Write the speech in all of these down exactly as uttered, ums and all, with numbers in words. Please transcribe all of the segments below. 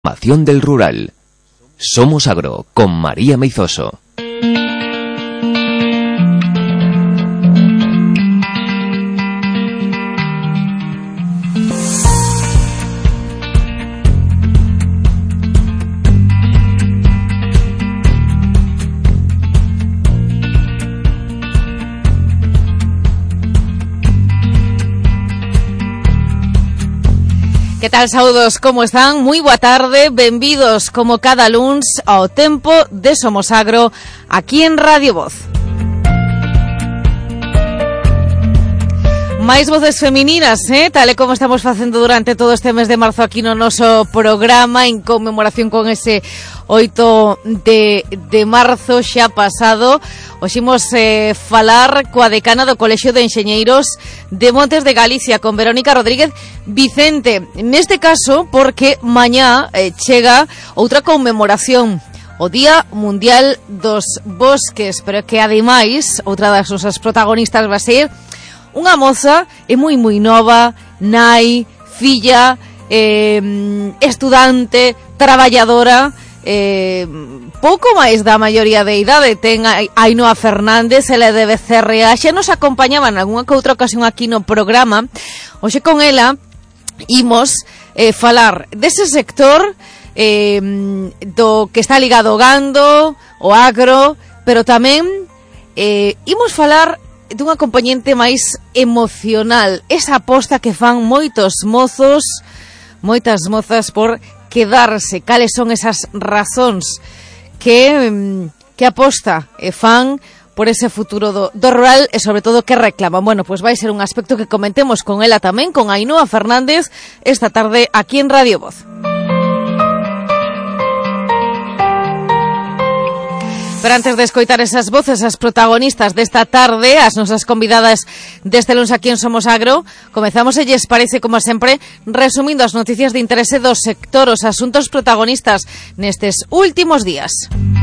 Información del rural. Somos Agro con María Meizoso. Que tal, saúdos, como están? Moi boa tarde, benvidos como cada luns ao tempo de Somos Agro aquí en Radio Voz. máis voces femininas, eh? Tal e como estamos facendo durante todo este mes de marzo aquí no noso programa en conmemoración con ese oito de, de marzo xa pasado. Hoxe imos eh, falar coa decana do Colexio de Enxeñeiros de Montes de Galicia, con Verónica Rodríguez Vicente. Neste caso, porque mañá eh, chega outra conmemoración, o Día Mundial dos Bosques, pero que ademais outra das nosas protagonistas vai ser unha moza é moi moi nova, nai, filla, eh, estudante, traballadora, eh, pouco máis da maioría de idade. Ten a Ainhoa Fernández, ela é de Becerrea, xa nos acompañaba en algunha que outra ocasión aquí no programa. Hoxe con ela imos eh, falar dese sector eh, do que está ligado ao gando, o agro, pero tamén eh, imos falar dunha componente máis emocional, esa aposta que fan moitos mozos, moitas mozas por quedarse. Cales son esas razóns que que aposta e fan por ese futuro do, do rural e sobre todo que reclaman? Bueno, pois vai ser un aspecto que comentemos con ela tamén, con Ainhoa Fernández, esta tarde aquí en Radio Voz. Pero antes de escoitar esas voces, as protagonistas desta tarde, as nosas convidadas deste luns aquí en Somos Agro, comezamos, e lles parece, como sempre, resumindo as noticias de interese do sector, os asuntos protagonistas nestes últimos días.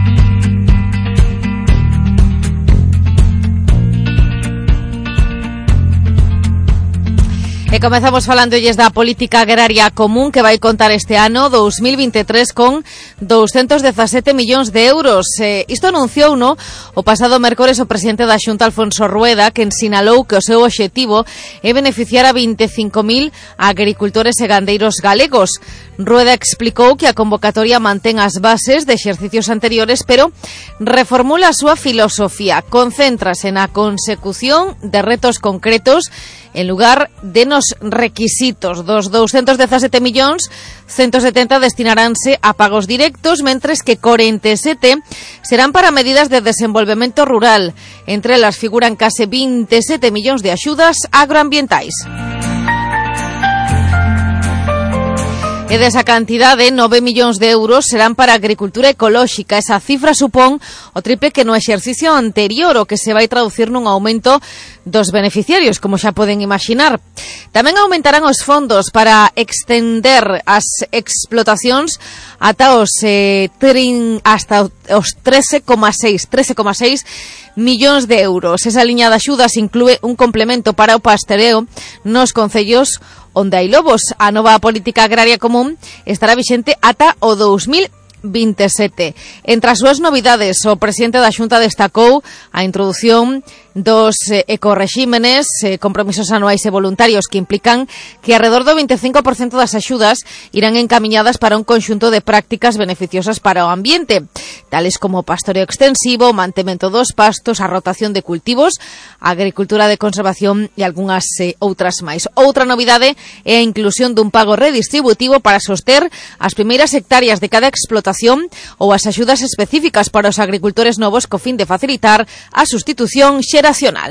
E comezamos falándolles da política agraria común que vai contar este ano dous mil vinte e tres con douscentos dezasete millóns de euros. Eh, isto anunciou no o pasado mércores o presidente da Xunta, Alfonso Rueda, que ensinalou que o seu obxectivo é beneficiar a vinte e cinco mil agricultores e gandeiros galegos. Rueda explicou que a convocatoria mantén as bases de exercicios anteriores, pero reformula a súa filosofía, concéntrase na consecución de retos concretos en lugar de nos requisitos. Dos douscentos dezasete millóns, ciento setenta destinaránse a pagos directos, mentres que corenta e sete serán para medidas de desenvolvemento rural. Entre elas figuran case vinte e sete millóns de axudas agroambientais. E desa cantidade, nove millóns de euros serán para agricultura ecolóxica. Esa cifra supón o triple que no exercicio anterior, o que se vai traducir nun aumento dos beneficiarios, como xa poden imaginar. Tamén aumentarán os fondos para extender as explotacións ata os eh, trin, hasta os trece coma seis millóns de euros. Esa liña de axudas inclúe un complemento para o pastoreo nos concellos onde hai lobos. A nova política agraria común estará vixente ata o dous mil vinte e sete. Entre as súas novidades, o presidente da Xunta destacou a introdución dos eh, ecorrexímenes, eh, compromisos anuais e voluntarios que implican que alrededor do vinte e cinco por cento das axudas irán encamiñadas para un conxunto de prácticas beneficiosas para o ambiente, tales como pastoreo extensivo, mantemento dos pastos, a rotación de cultivos, a agricultura de conservación e algunhas eh, outras máis. Outra novidade é a inclusión dun pago redistributivo para soster as primeiras hectáreas de cada explotación ou as axudas específicas para os agricultores novos co fin de facilitar a sustitución xeracional.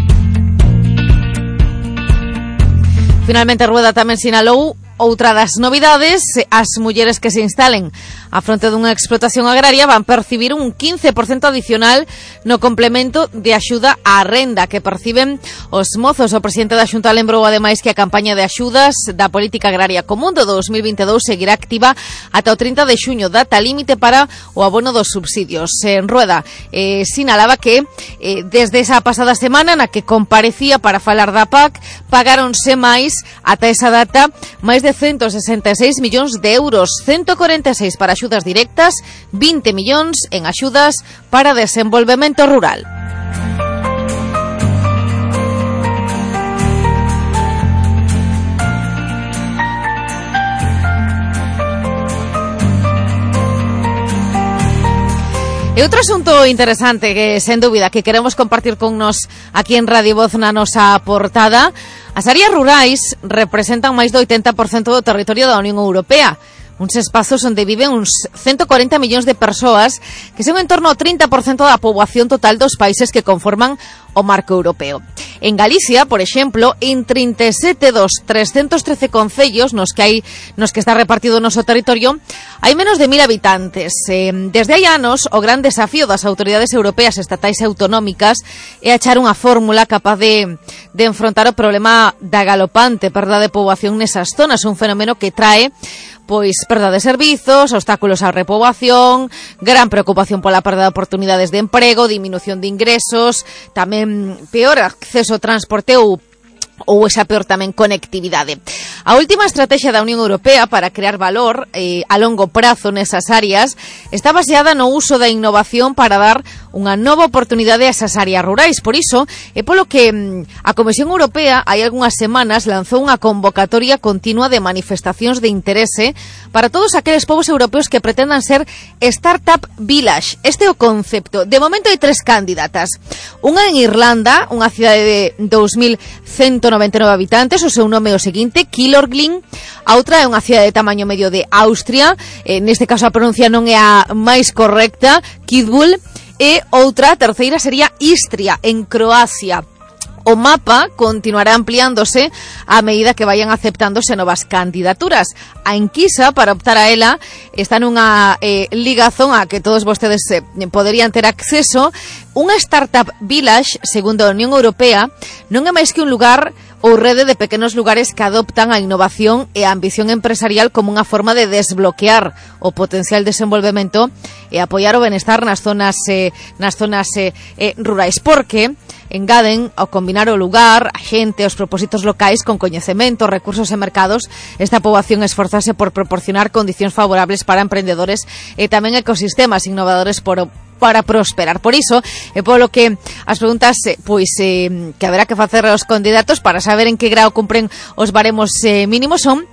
Finalmente, Rueda tamén sinalou outra das novidades: as mulleres que se instalen a fronte dunha explotación agraria van percibir un quince por cento adicional no complemento de axuda á renda que perciben os mozos. O presidente da Xunta lembrou ademais que a campaña de axudas da política agraria común do dous mil vinte e dous seguirá activa ata o trinta de xuño, data límite para o abono dos subsidios. En Rueda eh, sinalaba que eh, desde esa pasada semana na que comparecía para falar da P A C, pagáronse máis ata esa data máis de de ciento sesenta y seis millóns de euros, ciento cuarenta y seis para axudas directas, veinte millóns en axudas para desenvolvemento rural. E outro asunto interesante que, sen dúbida, que queremos compartir con nos aquí en Radio Voz na nosa portada, as áreas rurais representan máis do oitenta por cento do territorio da Unión Europea, uns espazos onde viven uns ciento cuarenta millóns de persoas, que son en torno ao trinta por cento da poboación total dos países que conforman o marco europeo. En Galicia, por exemplo, en trinta e sete dos trescentos trece concellos nos que hai nos que está repartido o noso territorio, hai menos de mil habitantes. Eh, desde hai anos, o gran desafío das autoridades europeas, estatais e autonómicas é achar unha fórmula capaz de, de enfrontar o problema da galopante perda de poboación nesas zonas, un fenómeno que trae pois perda de servizos, obstáculos á repoboación, gran preocupación pola perda de oportunidades de emprego, disminución de ingresos, tamén peor acceso ao transporte ou ou esa peor tamén conectividade. A última estrategia da Unión Europea para crear valor eh, a longo prazo nesas áreas está baseada no uso da innovación para dar unha nova oportunidade a esas áreas rurais. Por iso, é polo que mm, a Comisión Europea hai algunhas semanas lanzou unha convocatoria continua de manifestacións de interese para todos aqueles povos europeos que pretendan ser Startup Village. Este é o concepto. De momento hai tres candidatas. Unha en Irlanda, unha cidade de dos mil ciento noventa e nove habitantes, o seu nome é o seguinte, Killorglin. A outra é unha cidade de tamaño medio de Austria, eh, neste caso a pronuncia non é a máis correcta, Kidbull. E outra, a terceira, sería Istria, en Croacia. O mapa continuará ampliándose a medida que vayan aceptándose novas candidaturas. A enquisa para optar a ela está nunha eh, ligazón a que todos vostedes eh, poderían ter acceso. Unha Startup Village, segundo a Unión Europea, non é máis que un lugar ou rede de pequenos lugares que adoptan a innovación e a ambición empresarial como unha forma de desbloquear o potencial desenvolvemento e apoiar o benestar nas zonas eh, nas zonas eh, eh, rurais, porque engaden, ao combinar o lugar, a xente, os propósitos locais con coñecemento, recursos e mercados, esta poboación esforzase por proporcionar condicións favorables para emprendedores e tamén ecosistemas innovadores por para prosperar. Por iso, é polo que as preguntas pois eh, que haberá que facer aos candidatos para saber en que grau cumpren os baremos eh, mínimos son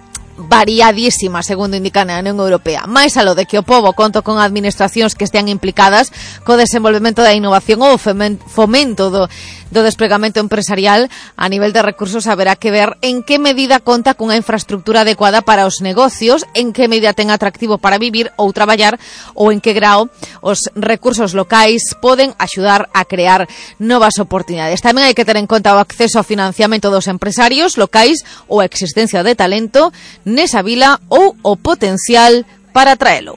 variadísima, segundo indica a Unión Europea. Mais alo de que o pobo conto con administracións que estean implicadas co desenvolvemento da innovación ou fomento do, do desplegamento empresarial a nivel de recursos, haberá que ver en que medida conta cunha infraestructura adecuada para os negocios, en que medida ten atractivo para vivir ou traballar, ou en que grao os recursos locais poden axudar a crear novas oportunidades. Tamén hai que ter en conta o acceso ao financiamento dos empresarios locais ou a existencia de talento nesa vila ou o potencial para traelo.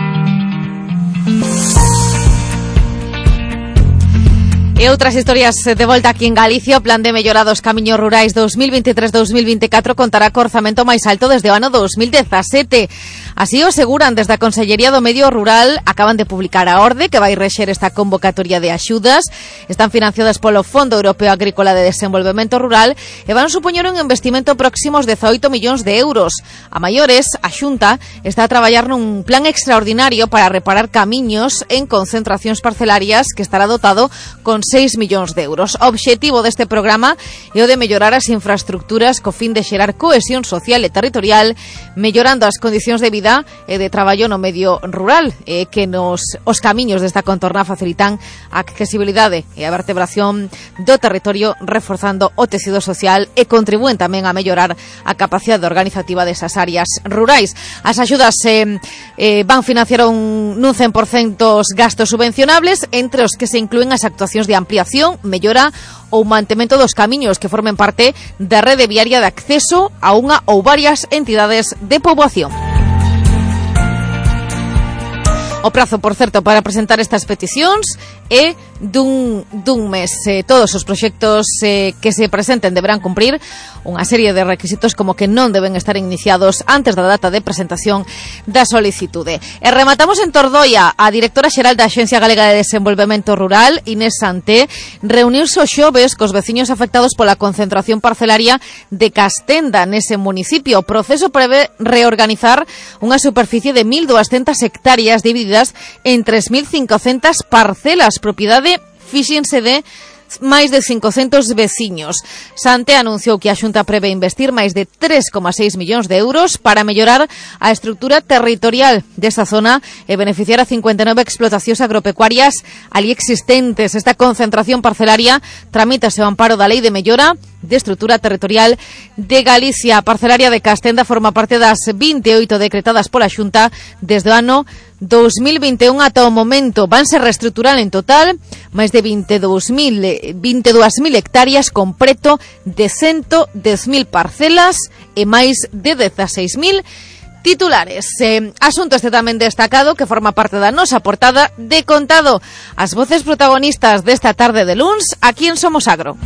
E outras historias de volta aquí en Galicia. O Plan de mellora dos camiños rurais dos mil veintitrés dos mil veinticuatro contará co orzamento máis alto desde o ano dos mil dezasete. Así o aseguran desde a Consellería do Medio Rural. Acaban de publicar a orde que vai rexer esta convocatoria de axudas. Están financiadas polo Fondo Europeo Agrícola de Desenvolvemento Rural e van supoñer un investimento próximo aos dezaoito millóns de euros. A maiores, a Xunta está a traballar nun plan extraordinario para reparar camiños en concentracións parcelarias que estará dotado con seis millóns de euros. O obxectivo deste programa é o de mellorar as infraestructuras co fin de xerar cohesión social e territorial, mellorando as condicións de vida e de traballo no medio rural, e que nos os camiños desta contorna facilitan a accesibilidade e a vertebración do territorio, reforzando o tecido social e contribúen tamén a mellorar a capacidade organizativa desas áreas rurais. As axudas eh, eh, van financiar un, nun cen por cento os gastos subvencionables, entre os que se inclúen as actuacións de ampliación, mellora ou mantemento dos camiños que formen parte da rede viaria de acceso a unha ou varias entidades de poboación. O prazo, por certo, para presentar estas peticións é dun, dun mes. Eh, todos os proxectos eh, que se presenten deberán cumprir unha serie de requisitos como que non deben estar iniciados antes da data de presentación da solicitude. E rematamos en Tordoia. A directora xeral da Axencia Galega de Desenvolvemento Rural, Inés Santé, reuniuse o xoves cos veciños afectados pola concentración parcelaria de Castenda nese municipio. O proceso prevé reorganizar unha superficie de mil doscientas hectáreas divididas en tres mil cincocentas parcelas, propiedade, fíxense, de máis de cincocentos veciños. Santé anunciou que a Xunta prevé investir máis de tres coma seis millóns de euros para mellorar a estrutura territorial desta zona e beneficiar a cincuenta e nove explotacións agropecuarias ali existentes. Esta concentración parcelaria tramítase ao amparo da Lei de Mellora de Estrutura Territorial de Galicia. A parcelaria de Castenda forma parte das vinte e oito decretadas pola Xunta desde o ano dos mil vinte e un ata o momento. Vanse reestruturar en total máis de vinte e dous mil hectáreas con preto de ciento dez mil parcelas e máis de dezaseis mil titulares. Eh, asunto este tamén destacado que forma parte da nosa portada de Contado. As voces protagonistas desta tarde de luns aquí en Somos Agro.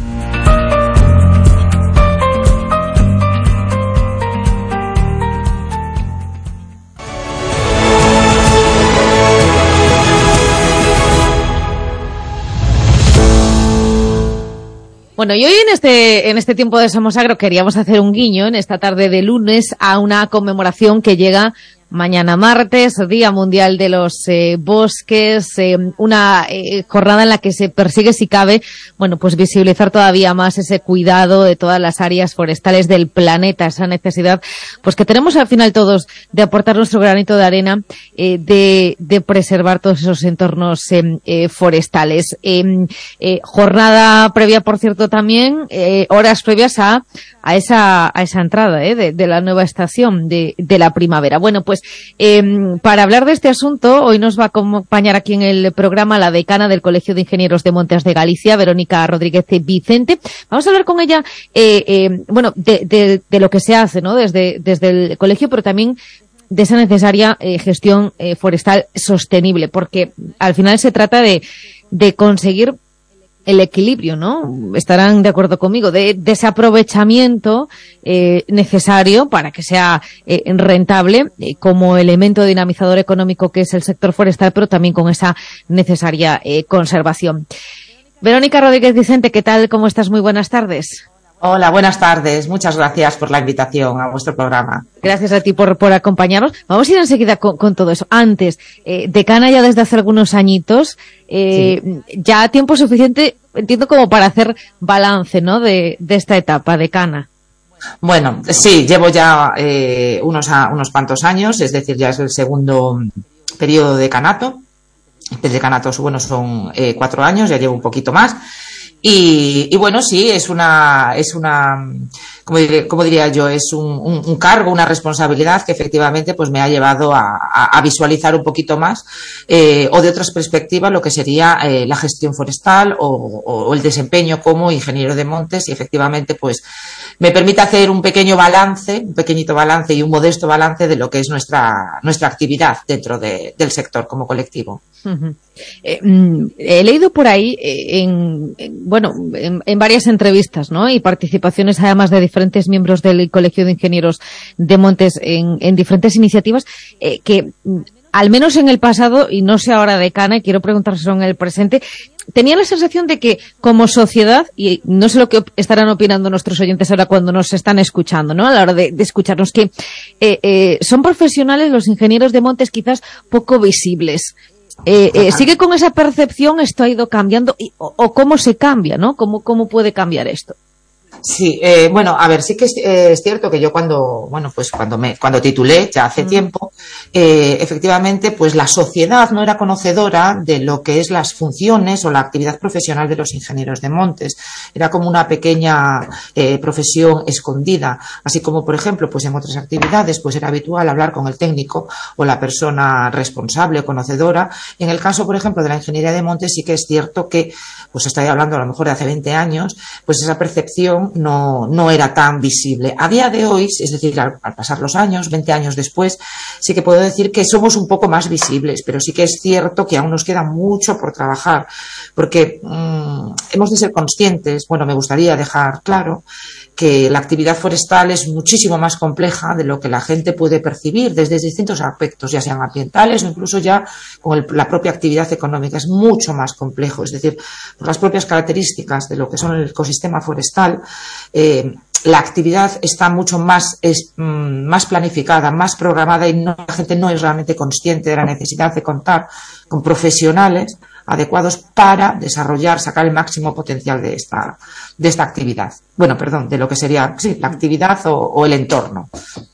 Bueno, y hoy en este en este tiempo de Somos Agro queríamos hacer un guiño en esta tarde de lunes a una conmemoración que llega mañana martes, Día Mundial de los eh, Bosques, eh, una eh, jornada en la que se persigue, si cabe, bueno, pues visibilizar todavía más ese cuidado de todas las áreas forestales del planeta, esa necesidad, pues que tenemos al final todos de aportar nuestro granito de arena, eh, de, de preservar todos esos entornos eh, eh, forestales. Eh, eh, jornada previa, por cierto, también, eh, horas previas a a esa a esa entrada eh, de, de la nueva estación de, de la primavera. Bueno, pues eh, para hablar de este asunto, hoy nos va a acompañar aquí en el programa la decana del Colegio de Ingenieros de Montes de Galicia, Verónica Rodríguez Vicente. Vamos a hablar con ella, eh, eh, bueno, de, de, de lo que se hace, ¿no? Desde, desde el colegio, pero también de esa necesaria eh, gestión eh, forestal sostenible, porque al final se trata de, de conseguir el equilibrio, ¿no? Estarán de acuerdo conmigo, de, de ese aprovechamiento eh, necesario para que sea eh, rentable eh, como elemento dinamizador económico que es el sector forestal, pero también con esa necesaria eh, conservación. Verónica Rodríguez Vicente, ¿qué tal? ¿Cómo estás? Muy buenas tardes. Hola, buenas tardes. Muchas gracias por la invitación a vuestro programa. Gracias a ti por, por acompañarnos. Vamos a ir enseguida con, con todo eso. Antes, eh, decana ya desde hace algunos añitos, eh, sí. Ya tiempo suficiente, entiendo, como para hacer balance, ¿no? De, de esta etapa, decana. Bueno, sí, llevo ya eh, unos, a, unos cuantos años, es decir, ya es el segundo periodo de decanato. El decanato, bueno, son eh, cuatro años, ya llevo un poquito más. Y, y bueno, sí, es una, es una, como diría, como diría yo, es un, un, un cargo, una responsabilidad que efectivamente pues me ha llevado a, a, a visualizar un poquito más, eh, o de otras perspectivas, lo que sería eh, la gestión forestal o, o, o el desempeño como ingeniero de montes, y efectivamente pues me permite hacer un pequeño balance, un pequeñito balance y un modesto balance de lo que es nuestra, nuestra actividad dentro de, del sector como colectivo. Uh-huh. Eh, he leído por ahí eh, en, en bueno en, en varias entrevistas, ¿no? Y participaciones además de diferentes miembros del Colegio de Ingenieros de Montes en, en diferentes iniciativas, eh, que al menos en el pasado, y no sé ahora decana, y quiero preguntárselo en el presente, tenía la sensación de que como sociedad, y no sé lo que estarán opinando nuestros oyentes ahora cuando nos están escuchando, ¿no? A la hora de, de escucharnos, que eh, eh, son profesionales los ingenieros de montes quizás poco visibles. Eh, eh, ¿Sigue con esa percepción? ¿Esto ha ido cambiando? Y, o, ¿O cómo se cambia, no? ¿Cómo, cómo puede cambiar esto? Sí, eh, bueno, a ver, sí que es, eh, es cierto que yo cuando, bueno, pues cuando me, cuando titulé, ya hace mm. tiempo, eh, efectivamente, pues la sociedad no era conocedora de lo que es las funciones o la actividad profesional de los ingenieros de montes. Era como una pequeña eh, profesión escondida, así como, por ejemplo, pues en otras actividades, pues era habitual hablar con el técnico o la persona responsable o conocedora. En el caso, por ejemplo, de la ingeniería de montes, sí que es cierto que, pues estoy hablando a lo mejor de hace veinte años, pues esa percepción sector no, no era tan visible. A día de hoy, es decir, al, al pasar los años, veinte años después, sí que puedo decir que somos un poco más visibles, pero sí que es cierto que aún nos queda mucho por trabajar, porque mmm, hemos de ser conscientes, bueno, me gustaría dejar claro que la actividad forestal es muchísimo más compleja de lo que la gente puede percibir desde distintos aspectos, ya sean ambientales o incluso ya con el, la propia actividad económica. Es mucho más complejo, es decir, por las propias características de lo que son el ecosistema forestal, eh, la actividad está mucho más, es, mm, más planificada, más programada y no, la gente no es realmente consciente de la necesidad de contar con profesionales adecuados para desarrollar, sacar el máximo potencial de esta, de esta actividad. Bueno, perdón, de lo que sería, sí, la actividad o, o el entorno.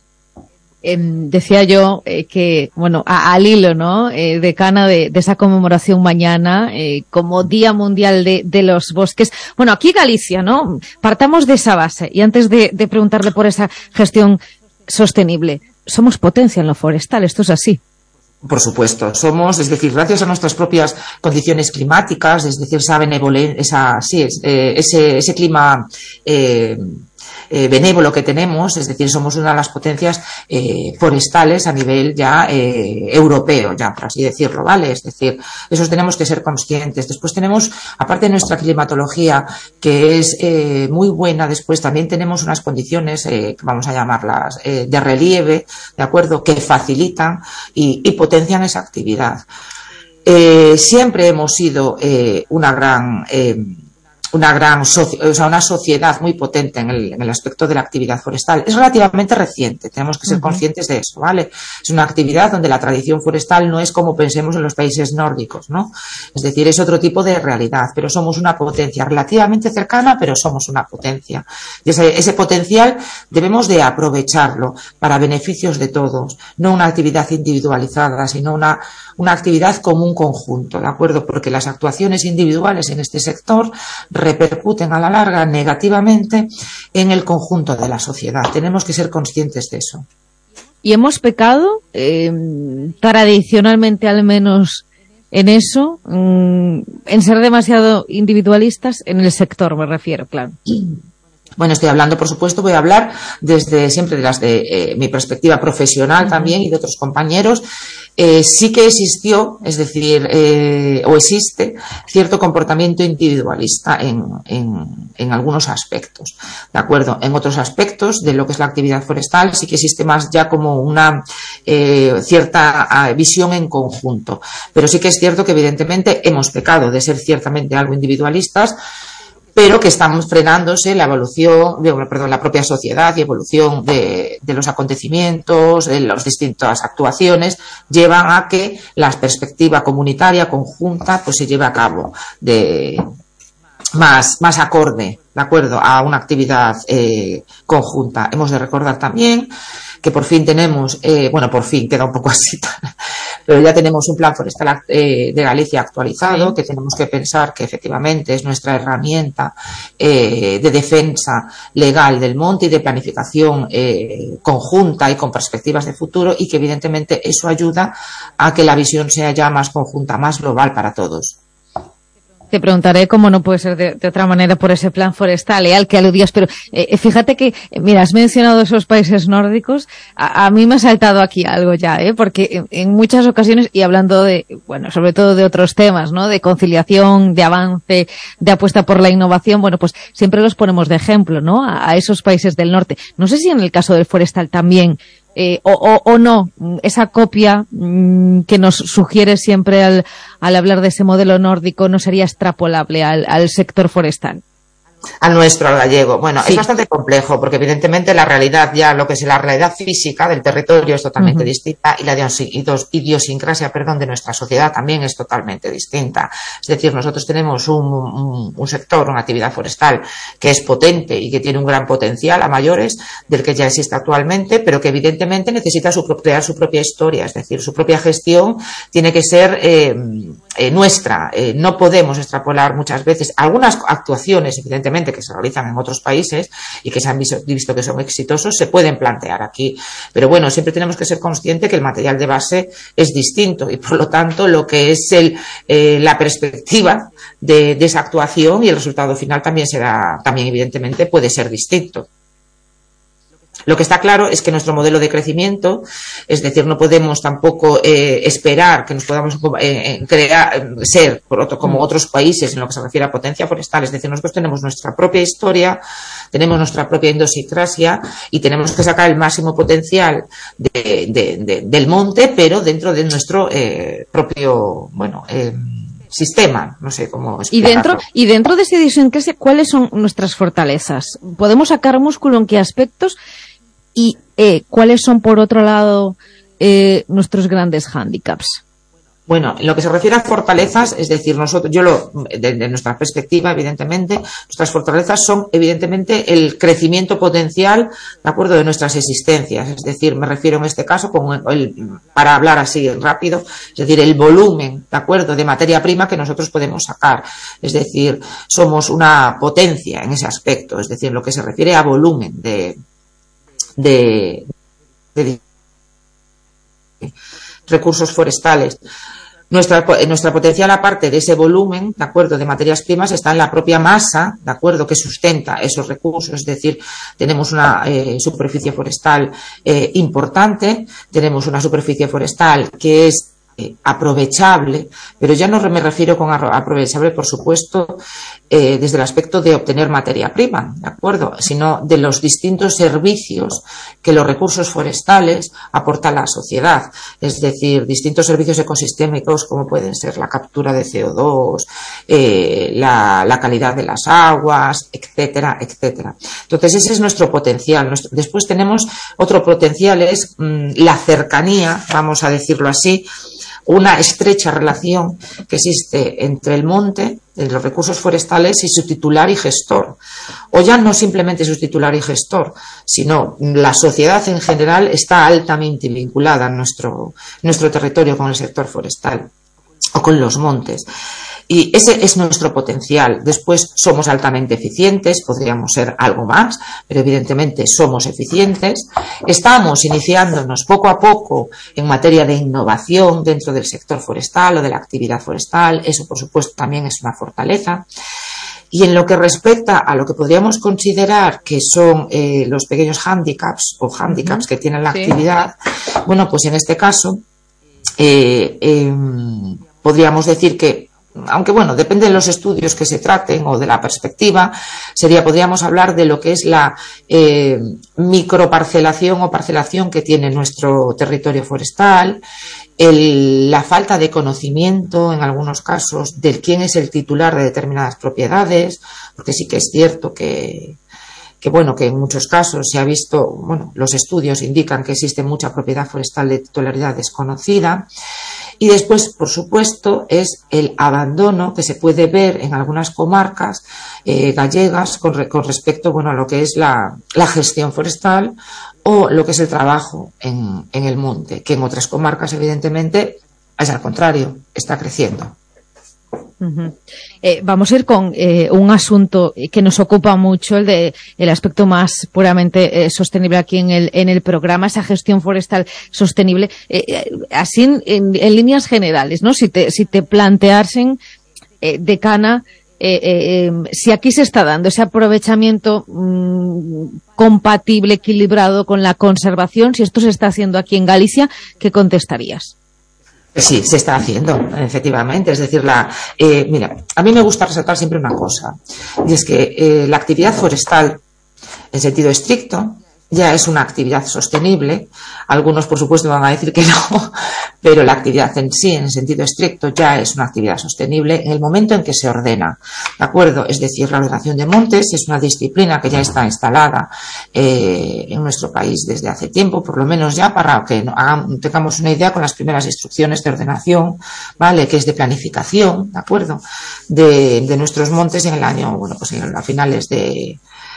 Eh, decía yo eh, que, bueno, a, al hilo, ¿no?, eh, decana de, de esa conmemoración mañana eh, como Día Mundial de, de los Bosques. Bueno, aquí Galicia, ¿no?, partamos de esa base y antes de, de preguntarle por esa gestión sostenible, somos potencia en lo forestal, esto es así. Por supuesto, somos, es decir, gracias a nuestras propias condiciones climáticas, es decir, esa benevolencia, esa, sí, es, eh, ese, ese clima eh, eh, benévolo que tenemos, es decir, somos una de las potencias eh, forestales a nivel ya eh, europeo, ya por así decirlo, ¿vale? Es decir, eso tenemos que ser conscientes. Después tenemos, aparte de nuestra climatología, que es eh, muy buena, después también tenemos unas condiciones, eh, vamos a llamarlas, eh, de relieve, ¿de acuerdo?, que facilitan y, y potencian esa actividad. Eh, siempre hemos sido eh, una gran... Eh, una gran soci o sea, una sociedad muy potente en el, en el aspecto de la actividad forestal. Es relativamente reciente, tenemos que ser uh-huh. conscientes de eso, ¿vale? Es una actividad donde la tradición forestal no es como pensemos en los países nórdicos, ¿no? Es decir, es otro tipo de realidad, pero somos una potencia relativamente cercana, pero somos una potencia. Y ese, ese potencial debemos de aprovecharlo para beneficios de todos, no una actividad individualizada, sino una, una actividad como un conjunto, ¿de acuerdo? Porque las actuaciones individuales en este sector repercuten a la larga negativamente en el conjunto de la sociedad. Tenemos que ser conscientes de eso. ¿Y hemos pecado eh, tradicionalmente al menos en eso, en ser demasiado individualistas en el sector, me refiero, claro? Bueno, estoy hablando, por supuesto, voy a hablar desde siempre de las de eh, mi perspectiva profesional uh-huh. también y de otros compañeros. Eh, sí que existió, es decir, eh, o existe cierto comportamiento individualista en, en, en algunos aspectos, ¿de acuerdo? En otros aspectos de lo que es la actividad forestal sí que existe más ya como una eh, cierta uh, visión en conjunto. Pero sí que es cierto que evidentemente hemos pecado de ser ciertamente algo individualistas, pero que estamos frenándose la evolución, perdón, la propia sociedad y evolución de, de los acontecimientos, de las distintas actuaciones, llevan a que la perspectiva comunitaria conjunta pues se lleve a cabo de más, más acorde, de acuerdo, a una actividad eh, conjunta. Hemos de recordar también que por fin tenemos, eh, bueno, por fin, queda un poco así, pero ya tenemos un plan forestal eh, de Galicia actualizado, que tenemos que pensar que efectivamente es nuestra herramienta eh, de defensa legal del monte y de planificación eh, conjunta y con perspectivas de futuro, y que evidentemente eso ayuda a que la visión sea ya más conjunta, más global para todos. Te preguntaré cómo no puede ser de, de otra manera por ese plan forestal eh, al que aludías, pero eh, fíjate que, mira, has mencionado esos países nórdicos, a, a mí me ha saltado aquí algo ya, eh, porque en, en muchas ocasiones, y hablando de, bueno, sobre todo de otros temas, ¿no?, de conciliación, de avance, de apuesta por la innovación, bueno, pues siempre los ponemos de ejemplo, ¿no?, a, a esos países del norte. No sé si en el caso del forestal también Eh, o, o, o no, esa copia mmm, que nos sugiere siempre al, al hablar de ese modelo nórdico no sería extrapolable al, al sector forestal. Al nuestro, al gallego. Bueno, sí. Es bastante complejo porque evidentemente la realidad ya, lo que es la realidad física del territorio es totalmente uh-huh. distinta, y la idiosincrasia, perdón, de nuestra sociedad también es totalmente distinta. Es decir, nosotros tenemos un, un, un sector, una actividad forestal que es potente y que tiene un gran potencial a mayores del que ya existe actualmente, pero que evidentemente necesita su, crear su propia historia, es decir, su propia gestión tiene que ser eh, eh, nuestra, eh, no podemos extrapolar muchas veces algunas acciones, evidentemente, que se realizan en otros países y que se han visto, visto que son exitosos, se pueden plantear aquí. Pero bueno, siempre tenemos que ser conscientes que el material de base es distinto y, por lo tanto, lo que es el, eh, la perspectiva de, de esa actuación y el resultado final también será, también evidentemente puede ser distinto. Lo que está claro es que nuestro modelo de crecimiento, es decir, no podemos tampoco eh, esperar que nos podamos eh, crear, ser por otro, como otros países en lo que se refiere a potencia forestal. Es decir, nosotros tenemos nuestra propia historia, tenemos nuestra propia idiosincrasia y tenemos que sacar el máximo potencial de, de, de, del monte, pero dentro de nuestro eh, propio, bueno, eh, sistema, no sé cómo explicarlo. Y dentro, y dentro de esa idiosincrasia, ¿cuáles son nuestras fortalezas? ¿Podemos sacar músculo en qué aspectos? Y eh, ¿cuáles son, por otro lado, eh, nuestros grandes hándicaps? Bueno, en lo que se refiere a fortalezas, es decir, nosotros, yo lo, desde nuestra perspectiva, evidentemente, nuestras fortalezas son, evidentemente, el crecimiento potencial, de acuerdo, de nuestras existencias. Es decir, me refiero en este caso, con el, para hablar así rápido, es decir, el volumen, de acuerdo, de materia prima que nosotros podemos sacar. Es decir, somos una potencia en ese aspecto. Es decir, lo que se refiere a volumen de, de, de recursos forestales. Nuestra, nuestra potencial, aparte de ese volumen, de acuerdo, de materias primas, está en la propia masa, de acuerdo, que sustenta esos recursos. Es decir, tenemos una eh, superficie forestal eh, importante, tenemos una superficie forestal que es eh, aprovechable, pero ya no me refiero con aprovechable, por supuesto, eh, desde el aspecto de obtener materia prima, ¿de acuerdo?, sino de los distintos servicios que los recursos forestales aportan a la sociedad, es decir, distintos servicios ecosistémicos como pueden ser la captura de C O dos, eh, la, la calidad de las aguas, etcétera, etcétera. Entonces ese es nuestro potencial. Nuestro, después tenemos otro potencial, es mmm, la cercanía, vamos a decirlo así, una estrecha relación que existe entre el monte, de los recursos forestales, y su titular y gestor. O ya no simplemente su titular y gestor, sino la sociedad en general está altamente vinculada en nuestro, nuestro territorio con el sector forestal o con los montes. Y ese es nuestro potencial. Después somos altamente eficientes, podríamos ser algo más, pero evidentemente somos eficientes. Estamos iniciándonos poco a poco en materia de innovación dentro del sector forestal o de la actividad forestal. Eso, por supuesto, también es una fortaleza. Y en lo que respecta a lo que podríamos considerar que son eh, los pequeños hándicaps o hándicaps uh-huh. que tiene la sí. actividad, bueno, pues en este caso eh, eh, podríamos decir que, aunque bueno, depende de los estudios que se traten o de la perspectiva, sería, podríamos hablar de lo que es la eh, microparcelación o parcelación que tiene nuestro territorio forestal, el, la falta de conocimiento en algunos casos del quién es el titular de determinadas propiedades, porque sí que es cierto que que bueno, que en muchos casos se ha visto, bueno, los estudios indican que existe mucha propiedad forestal de titularidad desconocida. Y después, por supuesto, es el abandono que se puede ver en algunas comarcas eh, gallegas con, re, con respecto, bueno, a lo que es la, la gestión forestal o lo que es el trabajo en, en el monte, que en otras comarcas, evidentemente, es al contrario, está creciendo. Uh-huh. Eh, vamos a ir con eh, un asunto que nos ocupa mucho, el de el aspecto más puramente eh, sostenible aquí en el en el programa, esa gestión forestal sostenible. Eh, eh, así en, en, en líneas generales, ¿no? Si te si te planteasen eh, decana, eh, eh, si aquí se está dando ese aprovechamiento mmm, compatible, equilibrado con la conservación, si esto se está haciendo aquí en Galicia, ¿qué contestarías? Sí, se está haciendo, efectivamente. Es decir, la, eh, mira, a mí me gusta resaltar siempre una cosa, y es que eh, la actividad forestal, en sentido estricto, ya es una actividad sostenible. Algunos, por supuesto, van a decir que no, pero la actividad en sí, en sentido estricto, ya es una actividad sostenible en el momento en que se ordena, ¿de acuerdo? Es decir, la ordenación de montes es una disciplina que ya está instalada eh, en nuestro país desde hace tiempo, por lo menos ya para que hagamos, tengamos una idea con las primeras instrucciones de ordenación, ¿vale? Que es de planificación, ¿de acuerdo? De, de nuestros montes en el año, bueno, pues a finales de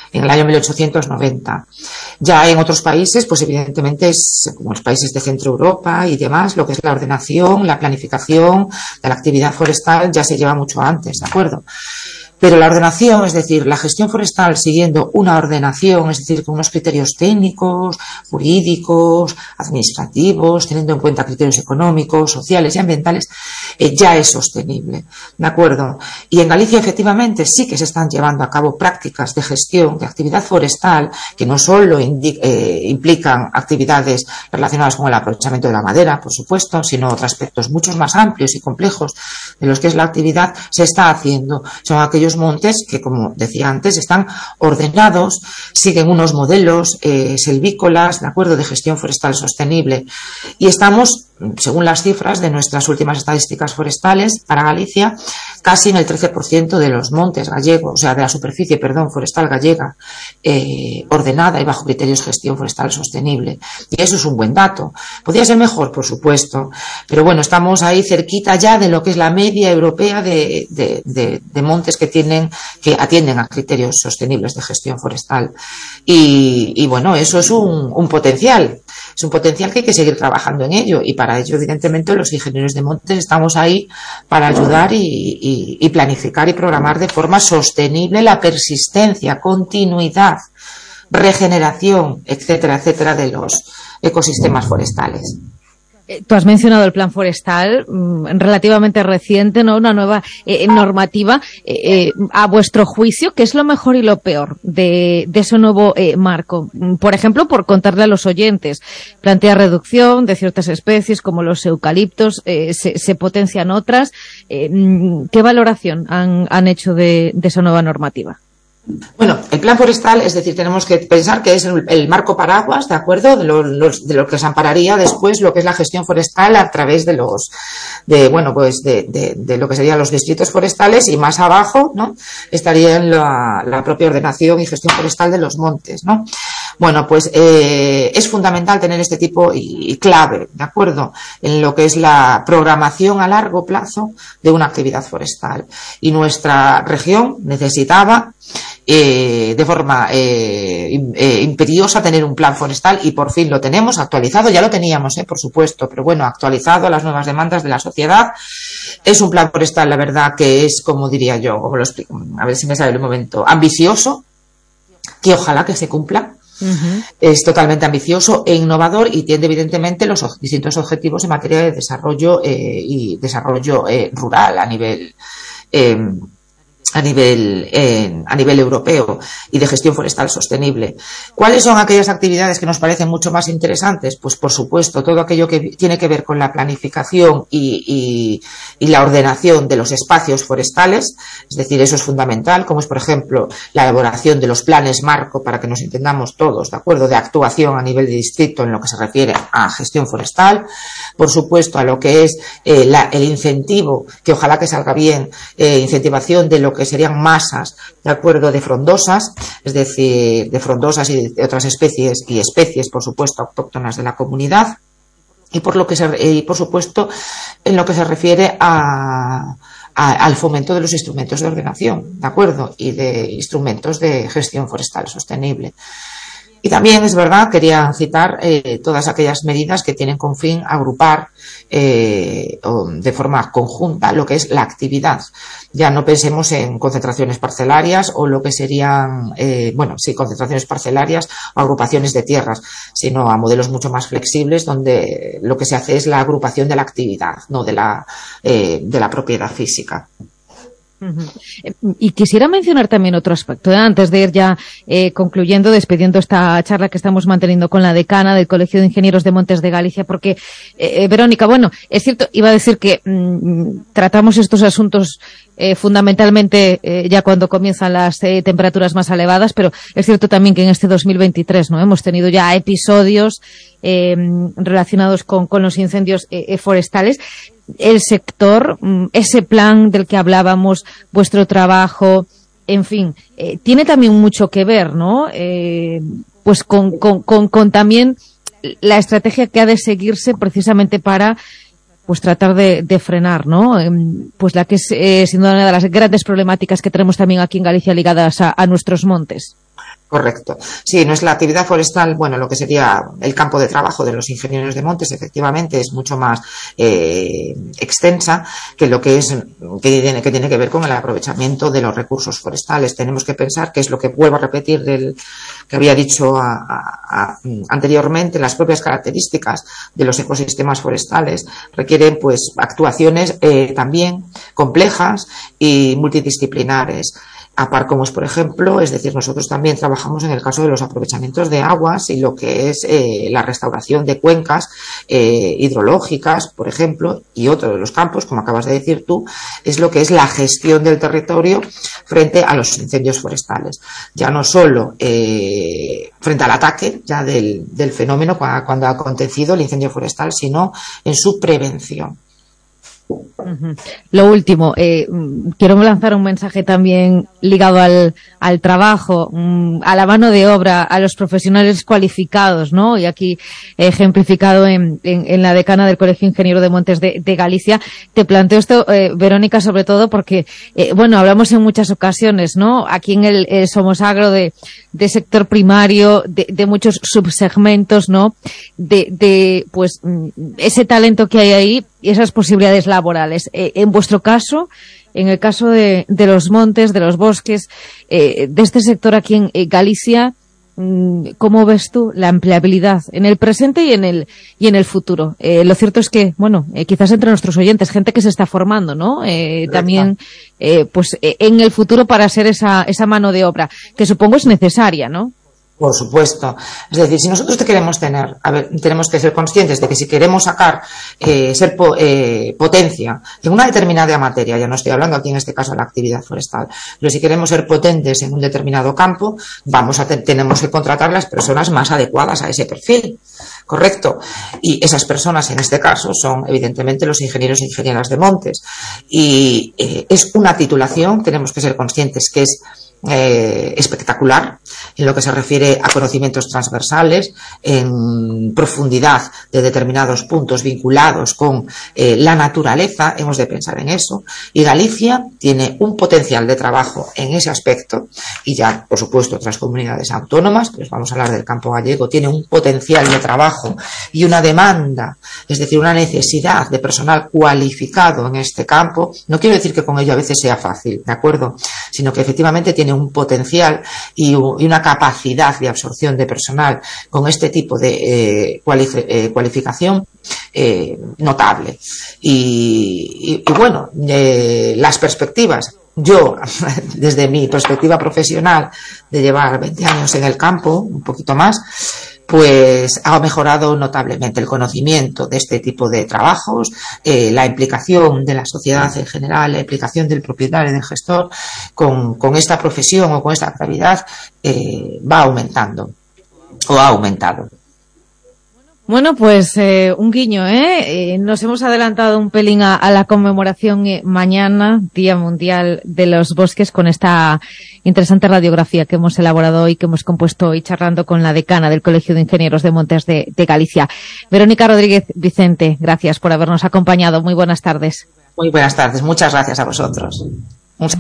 en el año mil ochocientos noventa. Ya en otros países, pues evidentemente es como los países de Centro Europa y demás, lo que es la ordenación, la planificación de la actividad forestal ya se lleva mucho antes, ¿de acuerdo? Pero la ordenación, es decir, la gestión forestal siguiendo una ordenación, es decir, con unos criterios técnicos, jurídicos, administrativos, teniendo en cuenta criterios económicos, sociales y ambientales, eh, ya es sostenible, ¿de acuerdo? Y en Galicia, efectivamente, sí que se están llevando a cabo prácticas de gestión de actividad forestal que no solo eh, implican actividades relacionadas con el aprovechamiento de la madera, por supuesto, sino otros aspectos mucho más amplios y complejos de los que es la actividad, se está haciendo. Son aquellos montes que, como decía antes, están ordenados, siguen unos modelos eh, selvícolas, de acuerdo, de gestión forestal sostenible. Y estamos, según las cifras de nuestras últimas estadísticas forestales para Galicia, casi en el trece por ciento de los montes gallegos, o sea, de la superficie, perdón, forestal gallega, eh, ordenada y bajo criterios de gestión forestal sostenible. Y eso es un buen dato. Podría ser mejor, por supuesto, pero bueno, estamos ahí cerquita ya de lo que es la media europea de, de, de, de montes que tienen, que atienden a criterios sostenibles de gestión forestal. Y, y bueno, eso es un, un potencial. Es un potencial que hay que seguir trabajando en ello, y para ello, evidentemente, los ingenieros de montes estamos ahí para ayudar y, y, y planificar y programar de forma sostenible la persistencia, continuidad, regeneración, etcétera, etcétera, de los ecosistemas forestales. Tú has mencionado el plan forestal, relativamente reciente, ¿no? Una nueva eh, normativa. Eh, eh, a vuestro juicio, ¿qué es lo mejor y lo peor de, de ese nuevo eh, marco? Por ejemplo, por contarle a los oyentes, plantea reducción de ciertas especies como los eucaliptos, eh, se, se potencian otras. Eh, ¿Qué valoración han, han hecho de, de esa nueva normativa? Bueno, el plan forestal, es decir, tenemos que pensar que es el, el marco paraguas, ¿de acuerdo? De lo, los, de lo que se ampararía después lo que es la gestión forestal a través de los, de, bueno, pues de, de, de lo que serían los distritos forestales, y más abajo, ¿no? Estaría en la, la propia ordenación y gestión forestal de los montes, ¿no? Bueno, pues eh, es fundamental tener este tipo y, y clave, ¿de acuerdo?, en lo que es la programación a largo plazo de una actividad forestal. Y nuestra región necesitaba Eh, de forma eh, eh, imperiosa tener un plan forestal, y por fin lo tenemos actualizado. Ya lo teníamos, eh, por supuesto, pero bueno, actualizado a las nuevas demandas de la sociedad. Es un plan forestal, la verdad, que es, como diría yo, como lo explico, a ver si me sale el momento, ambicioso, que ojalá que se cumpla. Uh-huh. Es totalmente ambicioso e innovador, y tiene evidentemente los o- distintos objetivos en materia de desarrollo eh, y desarrollo eh, rural a nivel eh, a nivel eh, a nivel europeo, y de gestión forestal sostenible. ¿Cuáles son aquellas actividades que nos parecen mucho más interesantes? Pues por supuesto todo aquello que tiene que ver con la planificación y, y, y la ordenación de los espacios forestales, es decir, eso es fundamental, como es por ejemplo la elaboración de los planes marco, para que nos entendamos todos, de acuerdo, de actuación a nivel de distrito en lo que se refiere a gestión forestal. Por supuesto, a lo que es eh, la, el incentivo, que ojalá que salga bien, eh, incentivación de lo que que serían masas, de acuerdo, de frondosas, es decir, de frondosas y de otras especies, y especies, por supuesto, autóctonas de la comunidad. Y por lo que se, y por supuesto, en lo que se refiere a, a, al fomento de los instrumentos de ordenación, de acuerdo, y de instrumentos de gestión forestal sostenible. Y también es verdad, quería citar eh, todas aquellas medidas que tienen con fin agrupar eh, de forma conjunta lo que es la actividad. Ya no pensemos en concentraciones parcelarias o lo que serían, eh, bueno, sí, concentraciones parcelarias o agrupaciones de tierras, sino a modelos mucho más flexibles, donde lo que se hace es la agrupación de la actividad, no de la, eh, de la propiedad física. Uh-huh. Y quisiera mencionar también otro aspecto, ¿eh? Antes de ir ya eh, concluyendo, despidiendo esta charla que estamos manteniendo con la decana del Colegio de Ingenieros de Montes de Galicia, porque, eh, Verónica, bueno, es cierto, iba a decir que mmm, tratamos estos asuntos eh, fundamentalmente eh, ya cuando comienzan las eh, temperaturas más elevadas, pero es cierto también que en este dos mil veintitrés, ¿no?, hemos tenido ya episodios eh, relacionados con, con los incendios eh, forestales. El sector, ese plan del que hablábamos, vuestro trabajo, en fin, eh, tiene también mucho que ver, ¿no? Eh, pues con, con, con, con también la estrategia que ha de seguirse precisamente para pues tratar de, de frenar, ¿no? Eh, pues la que es eh, sin duda una de las grandes problemáticas que tenemos también aquí en Galicia ligadas a, a nuestros montes. Correcto. Sí, nuestra actividad forestal, bueno, lo que sería el campo de trabajo de los ingenieros de montes, efectivamente, es mucho más eh, extensa que lo que es que tiene, que tiene que ver con el aprovechamiento de los recursos forestales. Tenemos que pensar que es lo que vuelvo a repetir del que había dicho a, a, a, anteriormente, las propias características de los ecosistemas forestales requieren pues actuaciones eh, también complejas y multidisciplinares. A par como es, por ejemplo, es decir, nosotros también trabajamos en el caso de los aprovechamientos de aguas y lo que es eh, la restauración de cuencas eh, hidrológicas, por ejemplo, y otro de los campos, como acabas de decir tú, es lo que es la gestión del territorio frente a los incendios forestales. Ya no solo eh, frente al ataque ya del, del fenómeno cuando, cuando ha acontecido el incendio forestal, sino en su prevención. Uh-huh. Lo último, eh, quiero lanzar un mensaje también ligado al, al trabajo, a la mano de obra, a los profesionales cualificados, ¿no? Y aquí ejemplificado en, en, en la decana del Colegio Ingeniero de Montes de, de Galicia. Te planteo esto, eh, Verónica, sobre todo porque, eh, bueno, hablamos en muchas ocasiones, ¿no? Aquí en el eh, Somos Agro de, de sector primario, de, de muchos subsegmentos, ¿no? De, de, pues, ese talento que hay ahí y esas posibilidades laborales. Eh, en vuestro caso, en el caso de, de los montes, de los bosques, eh, de este sector aquí en eh, Galicia, ¿cómo ves tú la empleabilidad en el presente y en el y en el futuro? Eh, lo cierto es que, bueno, eh, quizás entre nuestros oyentes, gente que se está formando, ¿no? Eh, también, eh, pues, eh, en el futuro para ser esa esa mano de obra, que supongo es necesaria, ¿no? Por supuesto. Es decir, si nosotros te queremos tener, a ver, tenemos que ser conscientes de que si queremos sacar, eh, ser po, eh, potencia en una determinada materia, ya no estoy hablando aquí en este caso de la actividad forestal, pero si queremos ser potentes en un determinado campo, vamos a te, tenemos que contratar las personas más adecuadas a ese perfil. Correcto. Y esas personas en este caso son evidentemente los ingenieros e ingenieras de montes. Y eh, es una titulación, tenemos que ser conscientes que es Eh, espectacular en lo que se refiere a conocimientos transversales, en profundidad de determinados puntos vinculados con eh, la naturaleza, hemos de pensar en eso, y Galicia tiene un potencial de trabajo en ese aspecto, y ya por supuesto otras comunidades autónomas, pues vamos a hablar del campo gallego, tiene un potencial de trabajo y una demanda, es decir, una necesidad de personal cualificado en este campo. No quiero decir que con ello a veces sea fácil, ¿de acuerdo?, sino que efectivamente tiene un potencial y una capacidad de absorción de personal con este tipo de eh, cualifi- eh, cualificación eh, notable. Y, y, y bueno, eh, las perspectivas. Yo, desde mi perspectiva profesional de llevar veinte años en el campo, un poquito más, pues ha mejorado notablemente el conocimiento de este tipo de trabajos, eh, la implicación de la sociedad en general, la implicación del propietario y del gestor con, con esta profesión o con esta actividad eh, va aumentando o ha aumentado. Bueno, pues eh, un guiño, ¿eh? ¿eh? Nos hemos adelantado un pelín a, a la conmemoración eh, mañana, Día Mundial de los Bosques, con esta interesante radiografía que hemos elaborado hoy, que hemos compuesto hoy charlando con la decana del Colegio de Ingenieros de Montes de, de Galicia. Verónica Rodríguez Vicente, gracias por habernos acompañado. Muy buenas tardes. Muy buenas tardes. Muchas gracias a vosotros. Un...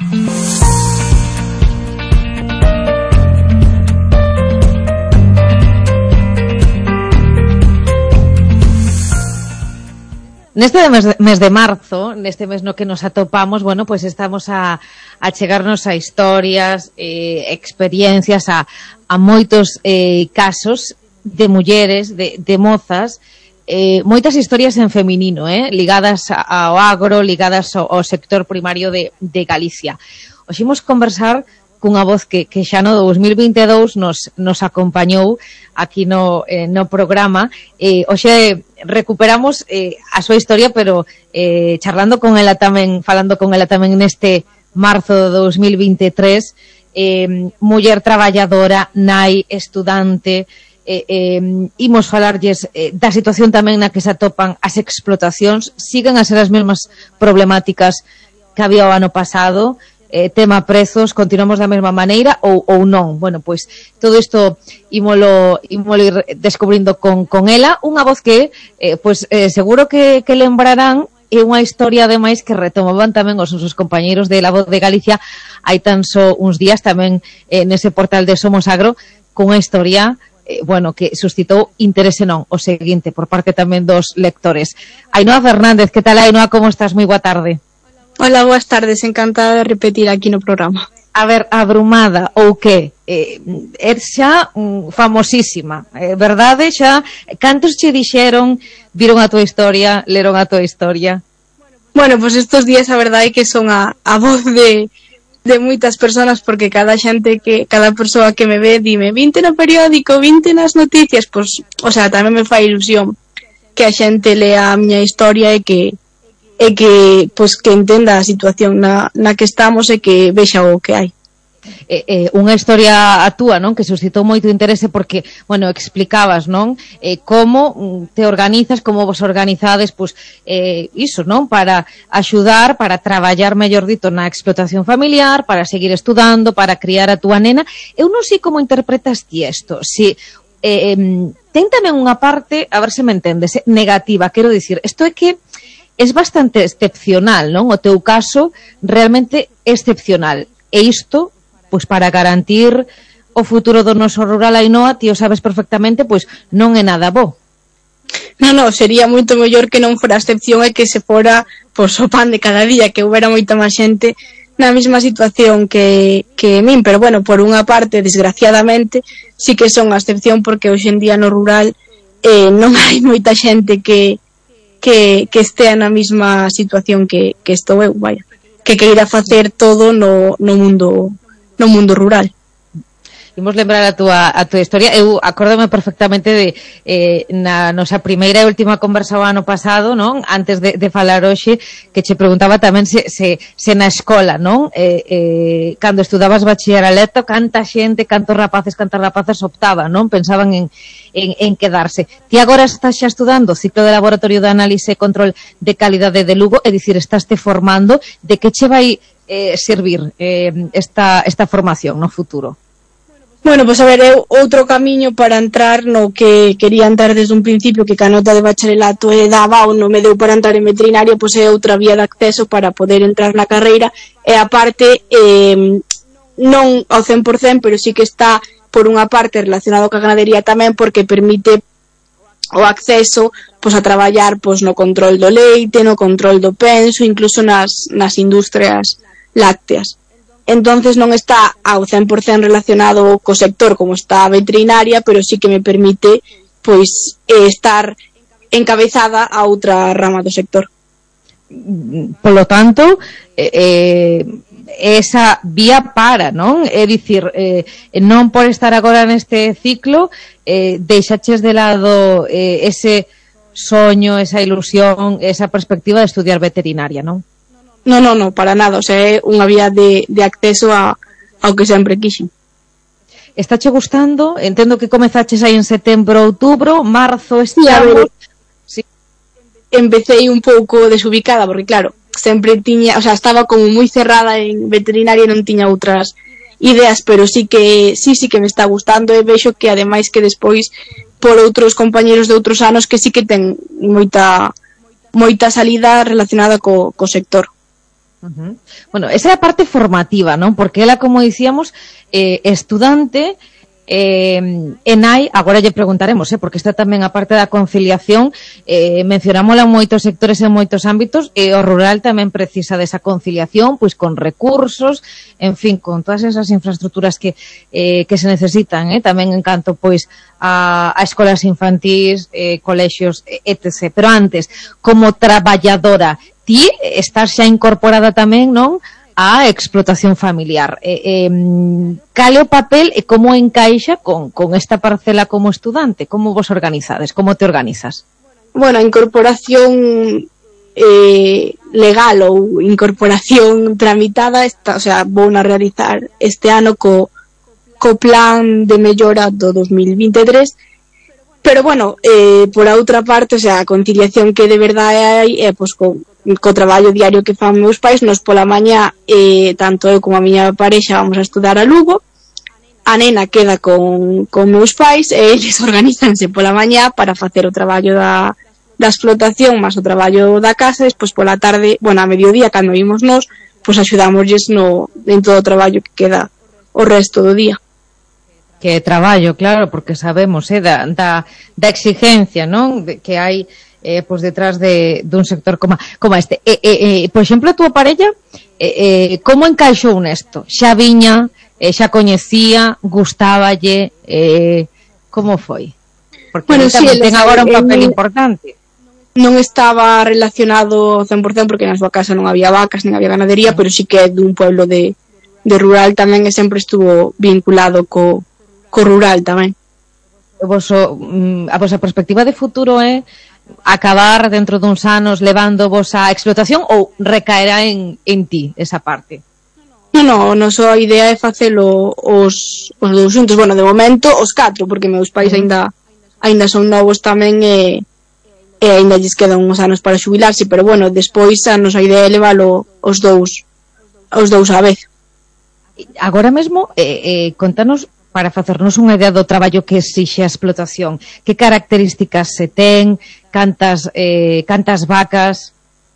Neste mes de, mes de marzo, neste mes no que nos atopamos, bueno, pues estamos a, a chegarnos a historias, eh, experiencias, a, a moitos eh, casos de mulleres, de, de mozas, eh, moitas historias en feminino, eh, ligadas ao agro, ligadas ao, ao sector primario de, de Galicia. Hoxe imos conversar cunha voz que, que xa no dos mil vinte e dous nos, nos acompañou aquí no, eh, no programa. Eh, hoxe recuperamos eh, a súa historia, pero eh, charlando con ela tamén, falando con ela tamén neste marzo de dos mil vinte e tres, eh, muller traballadora, nai, estudante, eh, eh, imos falarlles eh, da situación tamén na que se atopan as explotacións, siguen a ser as mesmas problemáticas que había o ano pasado. Eh, tema prezos, continuamos da mesma maneira ou, ou non. Bueno, pois todo isto ímolo, ímolo ir descubrindo con, con ela, unha voz que eh, pois, eh, seguro que, que lembrarán é unha historia ademais que retomaban tamén os nosos compañeiros de La Voz de Galicia hai tan só uns días tamén eh, nese portal de Somos Agro, con unha historia eh, bueno, que suscitou interese non, o seguinte, por parte tamén dos lectores. Ainhoa Fernández, que tal, Ainhoa, como estás? Moi boa tarde. Hola, boas tardes, encantada de repetir aquí no programa. A ver, abrumada ou que? Eh, é xa mm, famosísima, eh, verdade? Xa, cantos che dixeron, viron a tua historia, leron a tua historia? Bueno, pues estos días a verdade é que son a, a voz de, de moitas personas, porque cada xente que, cada persoa que me ve dime, vinte no periódico, vinte nas noticias, pues, o sea, tamén me fai ilusión que a xente lea a miña historia e que e que, pois, que entenda a situación na, na que estamos e que vexa o que hai. Eh, eh, unha historia a túa, non? Que suscitou moito interese porque, bueno, explicabas, non? Eh, como te organizas, como vos organizades, pois, eh, iso, non? Para axudar, para traballar, mellor dito, na explotación familiar, para seguir estudando, para criar a túa nena. Eu non sei como interpretas ti isto, si eh, ten tamén unha parte, a ver se me entendes, negativa, quero dicir, isto é que es bastante excepcional, non? O teu caso realmente excepcional. E isto, pois para garantir o futuro do noso rural, Ainhoa, ti o sabes perfectamente, pois non é nada bo. Non, non, sería moito mellor que non fora a excepción e que se fora, pois, o pan de cada día, que houbera moita máis xente na mesma situación que, que min, pero bueno, por unha parte, desgraciadamente, sí que son a excepción porque hoxe en día no rural eh, non hai moita xente que que, que estea na mesma situación que, que estou eu, vaya, que queira facer todo no, no mundo no mundo rural. Imos lembrar a túa, a túa historia. Eu acórdome perfectamente de eh, na nosa primeira e última conversa o ano pasado, non? Antes de, de falar hoxe, que che preguntaba tamén se, se, se na escola, non? Eh, eh, cando estudabas bachillerato, canta xente, cantos rapaces, cantas rapazas optaban, non? Pensaban en, en, en quedarse. Ti agora estás xa estudando o ciclo de laboratorio de análise e control de calidade de Lugo, é dicir, estás te formando. De que che vai eh, servir eh, esta, esta formación no futuro? Bueno, pois pues a ver, eu outro camiño para entrar no que quería entrar desde un principio, que ca nota de bacharelato e daba ou non me deu para entrar en veterinaria, pois pues é outra vía de acceso para poder entrar na carreira, e a parte eh, non ao cen por cen, pero sí que está por unha parte relacionado ca ganadería tamén, porque permite o acceso pois a traballar pois no control do leite, no control do penso, incluso nas, nas industrias lácteas. Entonces non está ao cen por cen relacionado co sector como está a veterinaria, pero sí que me permite pois eh, estar encabezada a outra rama do sector. Polo tanto, eh, esa vía para, non? É dicir, eh, non por estar agora neste ciclo eh, deixaches de lado eh, ese soño, esa ilusión, esa perspectiva de estudiar veterinaria, non? No, no, no, para nada, o sea, é unha vía de, de acceso a, ao que sempre quixen. Estáche gustando? Entendo que comezaches aí en setembro, outubro, marzo, estamos... Sí. Empecé un pouco desubicada, porque claro, sempre tiña, o sea, estaba como moi cerrada en veterinaria e non tiña outras ideas, pero sí que sí, sí que me está gustando, e vexo que ademais que despois por outros compañeros de outros anos que sí que ten moita moita salida relacionada co, co sector. Uh-huh. Bueno, esa é a parte formativa, non? Porque ela, como dicíamos, eh, estudante eh, e nai, agora lle preguntaremos, eh, porque está tamén a parte da conciliación, eh, mencionámola en moitos sectores e en moitos ámbitos, e o rural tamén precisa desa conciliación, pois con recursos, en fin, con todas esas infraestructuras que, eh, que se necesitan, eh, tamén en canto, pois, a, a escolas infantís, eh, colexios, etcétera. Pero antes, como traballadora, ti estás xa incorporada tamén, non, a explotación familiar. Eh, eh, cal é o papel e como encaixa con, con esta parcela como estudante? Como vos organizades? Como te organizas? Bueno, a incorporación eh, legal ou incorporación tramitada, esta, o sea, vou a realizar este ano co, co plan de mellora do dos mil vinte e tres. Pero bueno, eh, por a outra parte, o sea, a conciliación que de verdade hai é pois co, co traballo diario que fan meus pais. Nos pola mañá, eh, tanto eu como a miña parexa vamos a estudar a Lugo, a nena queda con, con meus pais e eles organízanse pola mañá para facer o traballo da, da explotación máis o traballo da casa, e despois pola tarde, bueno, a mediodía, cando vimos nós, pois axudámoslles no, en todo o traballo que queda o resto do día. Que traballo, claro, porque sabemos, eh, da, da, da exigencia, non? De, que hai eh, pois detrás de dun sector como, como este. Eh, eh, eh, por exemplo, a túa parella, eh, eh, como encaixou nesto? Xa viña, eh, xa coñecía, gustáballe, eh, como foi? Porque bueno, tamén sí, ten agora un papel el, importante. Non estaba relacionado cen por cen porque na súa casa non había vacas, nin había ganadería, pero sí que é dun pueblo de, de rural tamén, e sempre estuvo vinculado co, co rural tamén. O voso, a vosa perspectiva de futuro é acabar dentro duns anos levando vos a explotación ou recaerá en, en ti esa parte? Non, non, a nosa idea é facelo os, os dous xuntos, bueno, de momento os catro, porque meus pais aínda aínda son novos tamén e, e aínda lles quedan uns anos para xubilarse, pero bueno, despois a nosa idea é levalo os dous os dous á vez. Agora mesmo, eh, eh, contanos, para facernos unha idea do traballo que exixe a explotación, que características se ten, cantas eh, cantas vacas?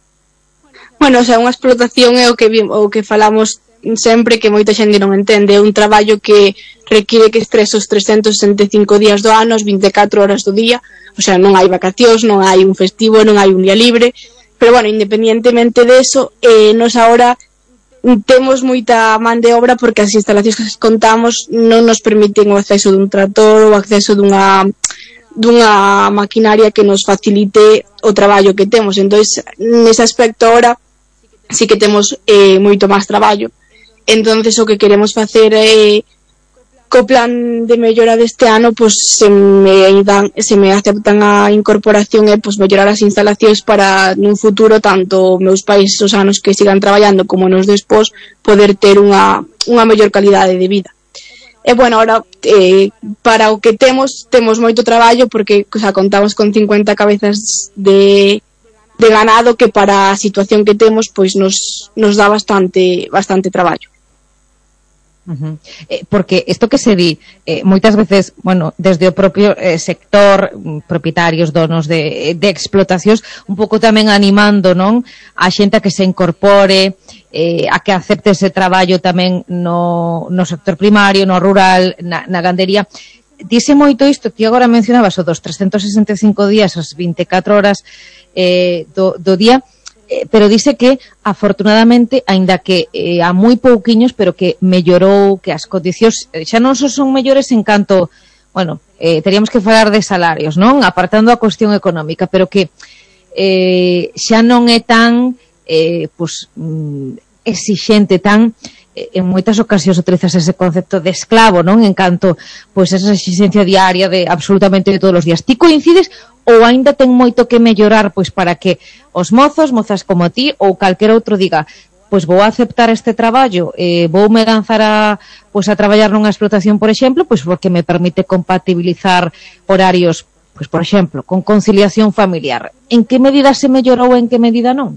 Bueno, o sea, unha explotación é o que o que falamos sempre, que moita xente non entende, é un traballo que require que estres os trescentos sesenta e cinco días do ano, as vinte e catro horas do día, o sea, non hai vacacións, non hai un festivo, non hai un día libre, pero bueno, independientemente de eso, eh, nos agora temos moita man de obra porque as instalacións que contamos non nos permiten o acceso dun trator, o acceso dunha dunha maquinaria que nos facilite o traballo que temos. Entonces, nese aspecto ahora sí que temos eh, moito máis traballo. Entonces, o que queremos facer é eh, co plan de mellora deste ano, pois se me dan, se me aceptan a incorporación e pois mellorar as instalacións para nun futuro tanto meus pais os anos que sigan traballando como nos despois poder ter unha unha mellor calidade de vida. E bueno, ahora eh, para o que temos, temos moito traballo porque, o sea, contamos con cincuenta cabezas de de ganado que para a situación que temos pois nos nos dá bastante bastante traballo. Uh-huh. Eh, porque isto que se di eh, moitas veces, bueno, desde o propio eh, sector, propietarios, donos de, de explotacións, un pouco tamén animando, non, a xente a que se incorpore, eh, a que acepte ese traballo tamén no, no sector primario, no rural, na, na gandería. Dise moito isto, que agora mencionabas o dos trescentos sesenta e cinco días, as vinte e catro horas eh, do, do día, Eh, pero dice que afortunadamente, aínda que eh, a moi pouquiños, pero que mellorou, que as condicións eh, xa non só son mellores en canto, bueno, eh, teríamos que falar de salarios, non? Apartando a cuestión económica, pero que eh, xa non é tan eh, pues, mm, exixente, tan eh, en moitas ocasións utilizas ese concepto de esclavo, non? En canto, pois, pues, esa exigencia diaria de absolutamente de todos os días. Ti coincides ou aínda ten moito que mellorar, pois, para que os mozos, mozas como ti ou calquera outro diga, pois vou a aceptar este traballo, eh, vou me lanzar a, pois, a traballar nunha explotación, por exemplo, pois porque me permite compatibilizar horarios, pois, por exemplo, con conciliación familiar. En que medida se mellorou e en que medida non?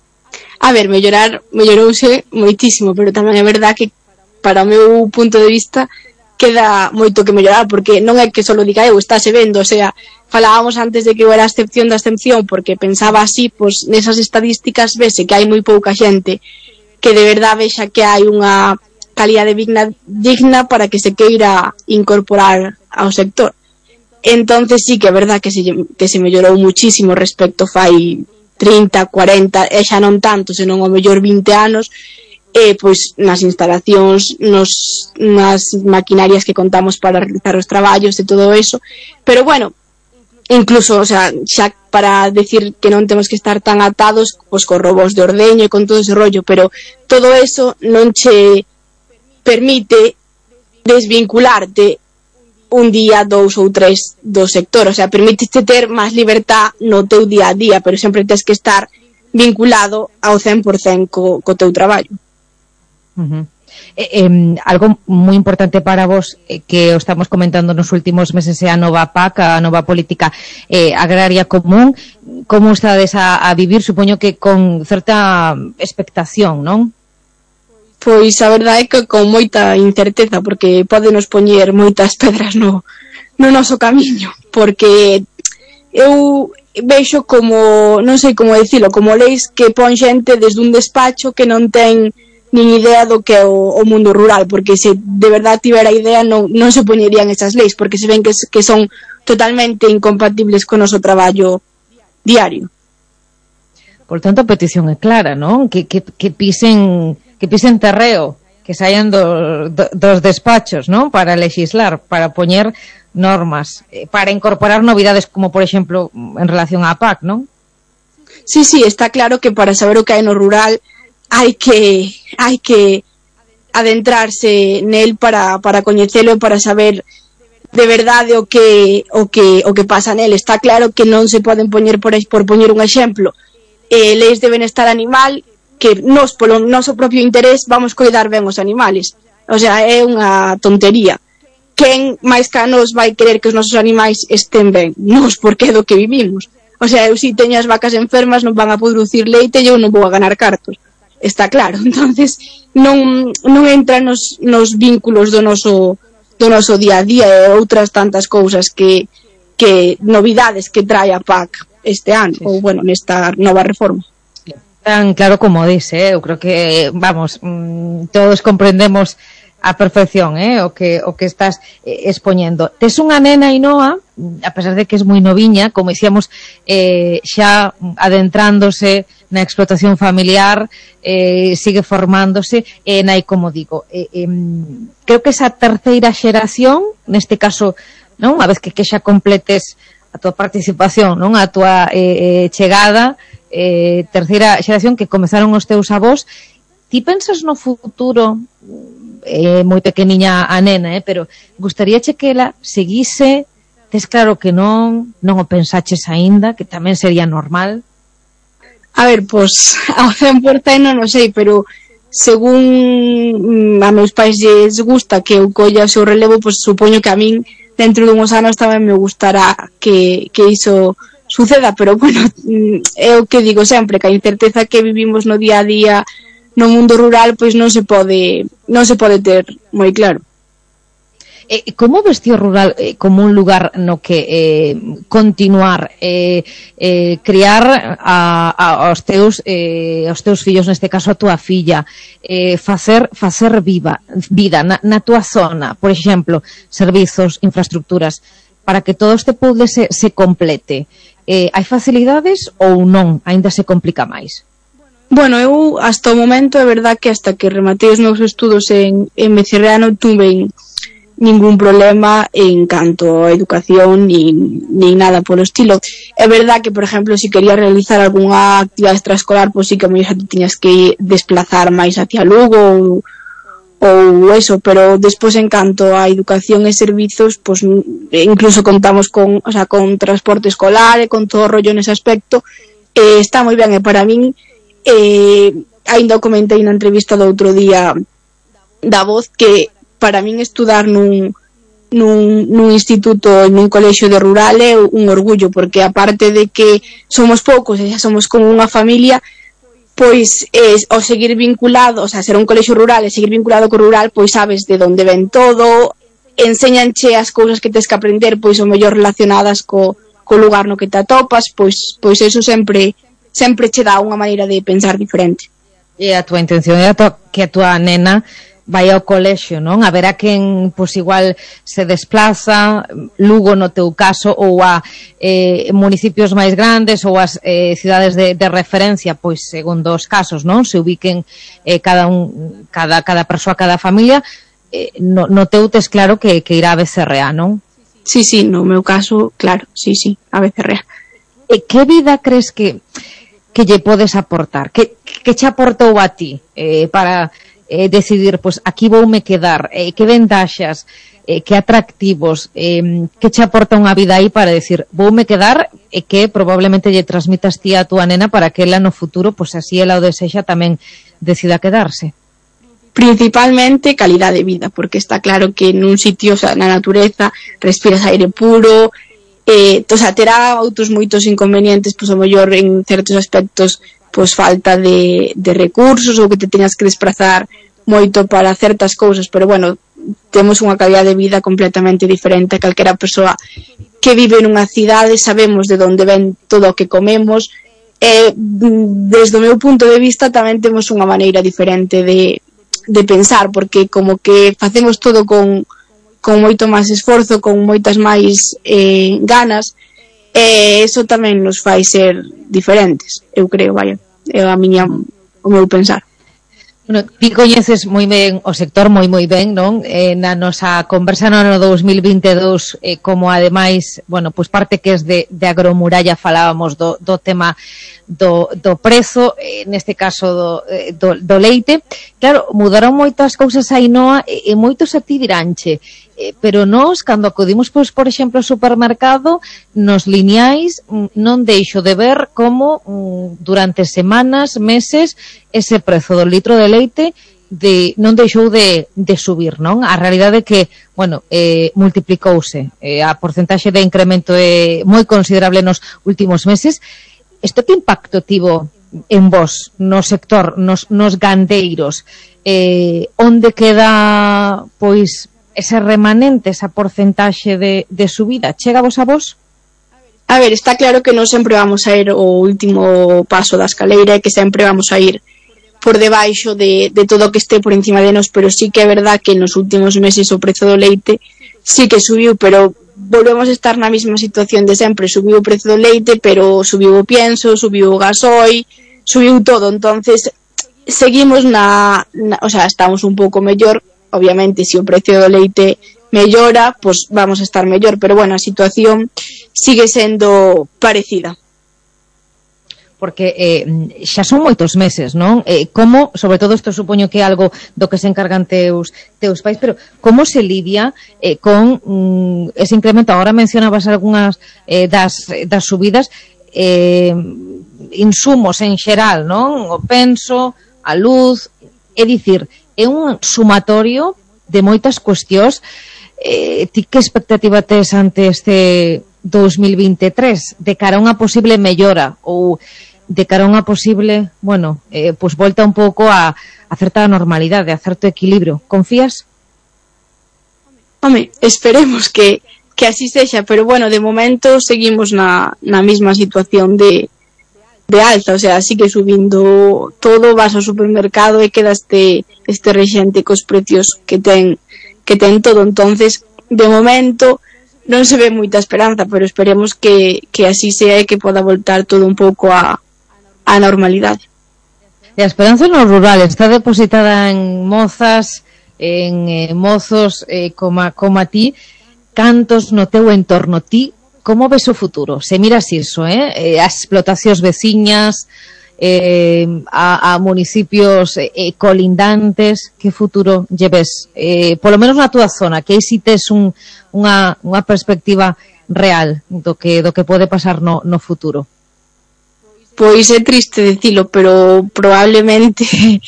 A ver, mellorar, mellorouse moitísimo, pero tamén é verdad que para o meu punto de vista queda moito que mellorar, porque non é que só diga eu, estáse vendo, o sea, falábamos antes de que eu era a excepción da excepción, porque pensaba así, pois nesas estadísticas vese que hai moi pouca xente que de verdade vexa que hai unha calidade digna, digna para que se queira incorporar ao sector. Entonces sí que é verdad que se, que se mellorou muchísimo respecto fai trinta, cuarenta, e xa non tanto, senón ao mellor vinte anos, e pois nas instalacións, nos, nas maquinarias que contamos para realizar os traballos e todo eso, pero bueno, incluso, o sea, xa para decir que non temos que estar tan atados pois co robos de ordeño e con todo ese rollo, pero todo eso non che permite desvincularte un día, dous ou tres do sector, o sea, permítete ter máis libertad no teu día a día, pero sempre tens que estar vinculado ao cen por cen co, co teu traballo. Uh-huh. Eh, eh, algo moi importante para vos eh, que o estamos comentando nos últimos meses é a nova P A C, a nova política eh, agraria común. Como estades a, a vivir? Supoño que con certa expectación, non? Pois a verdade é que con moita incerteza, porque pode nos poñer moitas pedras no, no noso camiño, porque eu vexo como, non sei como dicilo, como leis que pon xente desde un despacho que non ten nin idea do que é o, o mundo rural, porque se de verdad tivera idea non, non se poñerían esas leis, porque se ven que, que son totalmente incompatibles con o noso traballo diario. Por tanto, a petición é clara, non? Que, que, que pisen que pisen terreo, que saian do, do, dos despachos, non? Para legislar, para poñer normas, para incorporar novidades como, por exemplo, en relación á P A C, non? Sí, sí, está claro que para saber o que hai no rural hai que hai que adentrarse nel para, para coñecelo e para saber de verdade o que o que o que pasa nel. Está claro que non se poden poñer por, por poñer un exemplo eh, leis de benestar animal que nos polo noso propio interés vamos coidar ben os animales. O sea, é unha tontería. Quen máis que a nos vai querer que os nosos animais estén ben? Nos, porque é do que vivimos. O sea, eu si teño as vacas enfermas non van a producir leite e eu non vou a ganar cartos. Está claro. Entonces non, non entra nos, nos vínculos do noso, do noso día a día e outras tantas cousas que, que novidades que trae a P A C este ano, sí, ou bueno, nesta nova reforma. Tan claro como dice, eh? Eu creo que, vamos, mmm, todos comprendemos a perfección, eh, o que o que estás eh, expoñendo. Tes unha nena, Ainhoa, a pesar de que es moi noviña, como dicíamos, eh, xa adentrándose na explotación familiar, eh, sigue formándose, e eh, nai, como digo, eh, eh, creo que esa terceira xeración, neste caso, non, unha vez que, que xa completes a tua participación, non, a tua eh, chegada, eh, terceira xeración que comezaron os teus avós, ti pensas no futuro, é moi pequeniña a nena, eh, pero gustaríache que ela seguise, tes claro que non, non o pensaches aínda, que tamén sería normal? A ver, pois, ao cen por cento non o sei, pero según a meus pais lles gusta que eu colla o seu relevo, pois supoño que a min dentro dunhos anos tamén me gustará que, que iso suceda, pero bueno, é o que digo sempre, que a incerteza que vivimos no día a día no mundo rural, pois non se pode non se pode ter moi claro. Eh, como ves ti o rural eh, como un lugar no que eh, continuar eh, eh, criar a, a, aos teus eh, aos teus fillos, neste caso a tua filla, eh, facer facer viva vida na, na tua zona, por exemplo, servizos, infraestructuras, para que todo este puzzle se, se complete? Eh, hai facilidades ou non? Aínda se complica máis? Bueno, eu hasta o momento é verdad que hasta que rematei os meus estudos en, en Becerrea non tuve ningún problema en canto a educación ni, ni nada polo estilo. É verdad que, por exemplo, se si quería realizar algunha actividade extraescolar, pois sí que moi xa te tiñas que desplazar máis hacia Lugo ou, ou eso, pero despois en canto a educación e servizos, pois incluso contamos con, o sea, con transporte escolar e con todo o rollo nese aspecto. Eh, está moi ben, e para min eh, ainda o comentei na entrevista do outro día da Voz, que para min estudar nun, nun, nun instituto, nun colexio de rural é un orgullo, porque aparte de que somos poucos e xa somos como unha familia, pois eh, o seguir vinculado, o sea, ser un colexio rural e seguir vinculado co rural, pois sabes de onde ven todo, enséñanche as cousas que tes que aprender, pois o mellor relacionadas co, co lugar no que te atopas, pois pois eso sempre sempre che dá unha maneira de pensar diferente. E a tua intención é a tua, que a tua nena vai ao colexio, non? A ver a quen, pois igual se desplaza, Lugo no teu caso, ou a eh, municipios máis grandes, ou as eh, cidades de, de referencia, pois segundo os casos, non? Se ubiquen eh, cada un, cada, cada persoa, cada familia, eh, no, no teu tes claro que, que irá a Becerrea, non? Sí, sí, no meu caso, claro, sí, sí, a Becerrea. E que vida crees que que lle podes aportar? Que, que che aportou a ti eh, para eh, decidir, pois, aquí voume quedar? Eh, que ventaxas, eh, que atractivos, eh, que che aporta unha vida aí para decir, voume quedar, e que probablemente lle transmitas ti a túa nena para que ela no futuro, pois así ela o desexa, tamén decida quedarse? Principalmente calidad de vida, porque está claro que nun sitio, o sea, na natureza, respiras aire puro. Eh, o sea, terá outros moitos inconvenientes, pois ao mellor en certos aspectos, pois falta de, de recursos, ou que te teñas que desplazar moito para certas cousas, pero bueno, temos unha calidad de vida completamente diferente a calquera persoa que vive nunha cidade, sabemos de onde ven todo o que comemos, e desde o meu punto de vista tamén temos unha maneira diferente de, de pensar, porque como que facemos todo con, con moito máis esforzo, con moitas máis eh, ganas, e eso tamén nos fai ser diferentes, eu creo, vaya, é a miña, o meu pensar. Bueno, ti coñeces moi ben o sector, moi moi ben, non? Eh, na nosa conversa no ano dous mil vinte e dous, eh, como ademais, bueno, pois parte que es de, de Agromuralla falábamos do, do tema do, do prezo, eh, neste caso do, do, do leite. Claro, mudaron moitas cousas aí Noa e, e moitos a ti diranche. Eh, pero nós, cando acudimos, pois, por exemplo, ao supermercado, nos lineais, non deixo de ver como mm, durante semanas, meses, ese prezo do litro de leite de, non deixou de, de subir, non? A realidade é que, bueno, eh, multiplicouse. Eh, a porcentaxe de incremento é moi considerable nos últimos meses. Isto que impacto tivo en vos, no sector, nos, nos gandeiros? Eh, onde queda, pois, ese remanente, esa porcentaxe de, de subida? Chega vos a vos? A ver, está claro que non sempre vamos a ir o último paso da escaleira e que sempre vamos a ir por debaixo de, de todo o que este por encima de nos, pero sí que é verdad que nos últimos meses o prezo do leite sí que subiu, pero volvemos a estar na mesma situación de sempre. Subiu o prezo do leite, pero subiu o pienso, subiu o gasoil, subiu todo. Entonces seguimos na, na o sea, estamos un pouco mellor. Obviamente, se o precio do leite mellora, pues vamos a estar mellor, pero bueno, a situación sigue sendo parecida. Porque eh, xa son moitos meses, non? Eh, como, sobre todo isto supoño que é algo do que se encargan teus, teus pais, pero como se lidia eh, con mm, ese incremento? Agora mencionabas algunhas eh, das, das subidas, eh, insumos en xeral, non? O penso, a luz, é dicir, é un sumatorio de moitas cuestións. Eh, ti que expectativa tes ante este dous mil vinte e tres de cara a unha posible mellora ou de cara a unha posible, bueno, eh, pues volta un pouco a, a certa normalidade, a certo equilibrio? Confías? Home, esperemos que, que así sexa, pero bueno, de momento seguimos na, na mesma situación de de alza, o sea, sigue subindo todo, vas ao supermercado e quedaste este rexente cos precios que ten que ten todo. Entonces, de momento non se ve moita esperanza, pero esperemos que, que así sea e que poda voltar todo un pouco a, a normalidade. E a esperanza no rural está depositada en mozas, en eh, mozos eh, como, como a ti. Cantos no teu entorno? Ti como ves o futuro? Se miras iso, eh? eh as explotacións veciñas, eh, a, a municipios eh, colindantes, que futuro lle ves? Eh, polo menos na túa zona, que aí si tes un, unha, unha perspectiva real do que, do que pode pasar no, no futuro. Pois é triste dicilo, pero probablemente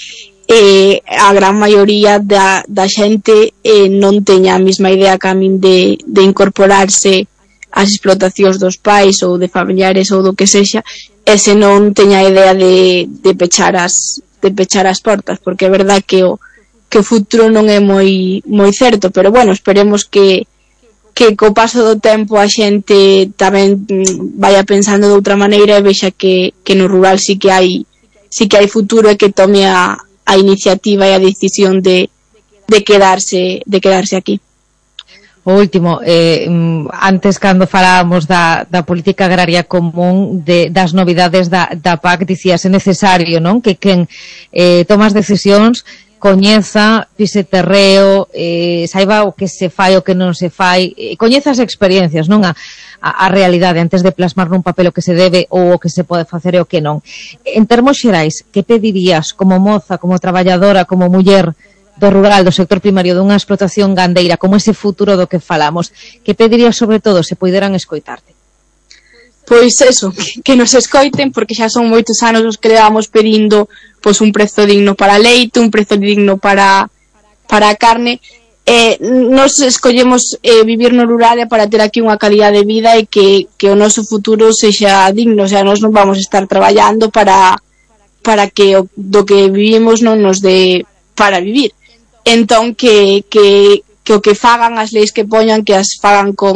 eh, a gran maioría da, da xente eh, non teña a mesma idea que a min de, de incorporarse as explotacións dos pais ou de familiares ou do que sexa, e se non teña a idea de, de pechar as de pechar as portas, porque é verdad que o que o futuro non é moi moi certo, pero bueno, esperemos que que co paso do tempo a xente tamén vaya pensando de outra maneira e vexa que, que no rural sí que hai sí que hai futuro e que tome a, a iniciativa e a decisión de, de quedarse de quedarse aquí. O último, eh, antes cando falábamos da, da política agraria común, de, das novidades da, da P A C, dicías, é necesario, non? Que quen eh, tomas decisións coñeza, pise terreo, eh, saiba o que se fai, o que non se fai, eh, coñeza as experiencias, non? A, a, a realidade, antes de plasmar nun papel o que se debe ou o que se pode facer e o que non. En termos xerais, que pedirías como moza, como traballadora, como muller do rural, do sector primario, dunha explotación gandeira, como ese futuro do que falamos? Que pedirías sobre todo se poideran escoitarte? Pois eso, que, que nos escoiten, porque xa son moitos anos os que levamos pedindo pois un prezo digno para leite, un prezo digno para para a carne. Eh, nos escollemos eh, vivir no rural para ter aquí unha calidad de vida e que, que o noso futuro sexa digno, o sea, nos non vamos a estar traballando para para que o, do que vivimos non nos dé para vivir. Entón que, que, que o que fagan as leis que poñan, que as fagan con,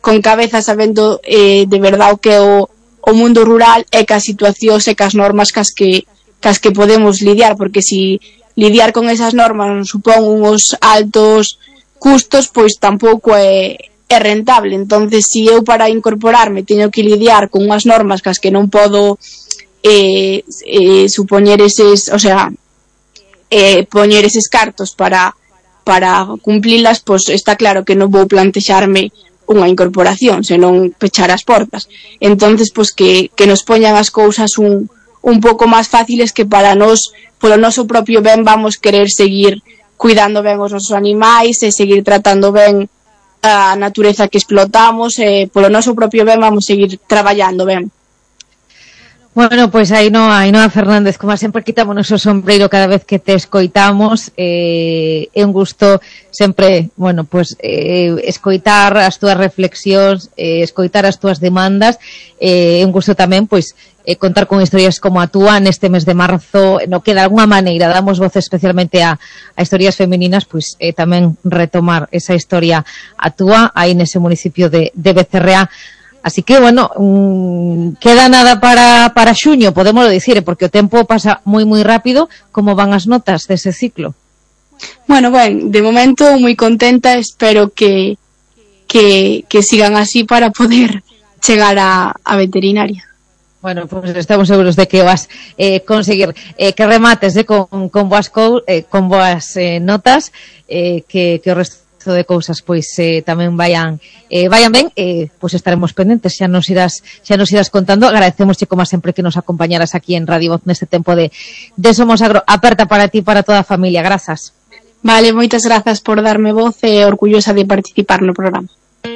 con cabeza, sabendo eh, de verdade o que é o, o mundo rural e cas situacións e cas normas cas que, cas que podemos lidiar, porque si lidiar con esas normas non supón uns altos custos, pois tampouco é, é rentable. Entonces, si eu para incorporarme teño que lidiar con unhas normas cas que non podo eh, eh, supoñer eses, o sea, eh, poñer eses cartos para para cumplilas, pois está claro que non vou plantexarme unha incorporación, senón pechar as portas. Entonces, pois que, que nos poñan as cousas un, un pouco máis fáciles, que para nós, polo noso propio ben, vamos querer seguir cuidando ben os nosos animais e seguir tratando ben a natureza que explotamos, e polo noso propio ben vamos seguir traballando ben. Bueno, pois aí no, aí no Fernández, como sempre, quitamos o noso sombreiro cada vez que te escoitamos. Eh, é un gusto sempre, bueno, pois eh, escoitar as túas reflexións, eh, escoitar as túas demandas. Eh, é un gusto tamén, pois, eh, contar con historias como a túa neste mes de marzo, no que de alguma maneira damos voz especialmente a, a historias femininas, pois eh, tamén retomar esa historia a túa aí nese municipio de, de Becerreá. Así que, bueno, mmm, queda nada para, para xuño, podemos dicir, porque o tempo pasa moi, moi rápido. Como van as notas dese ciclo? Bueno, ben, de momento moi contenta, espero que, que, que sigan así para poder chegar a, a veterinaria. Bueno, pues estamos seguros de que vas eh, conseguir eh, que remates eh, con, con boas, co, eh, con boas eh, notas, eh, que, que o resto de cousas pois eh, tamén vayan eh, vayan ben, eh, pois estaremos pendentes, xa nos irás xa nos irás contando. Agradecemosche como sempre que nos acompañaras aquí en Radio Voz neste tempo de, de Somos Agro, aperta para ti e para toda a familia. Grazas. Vale, moitas grazas por darme voz e orgullosa de participar no programa.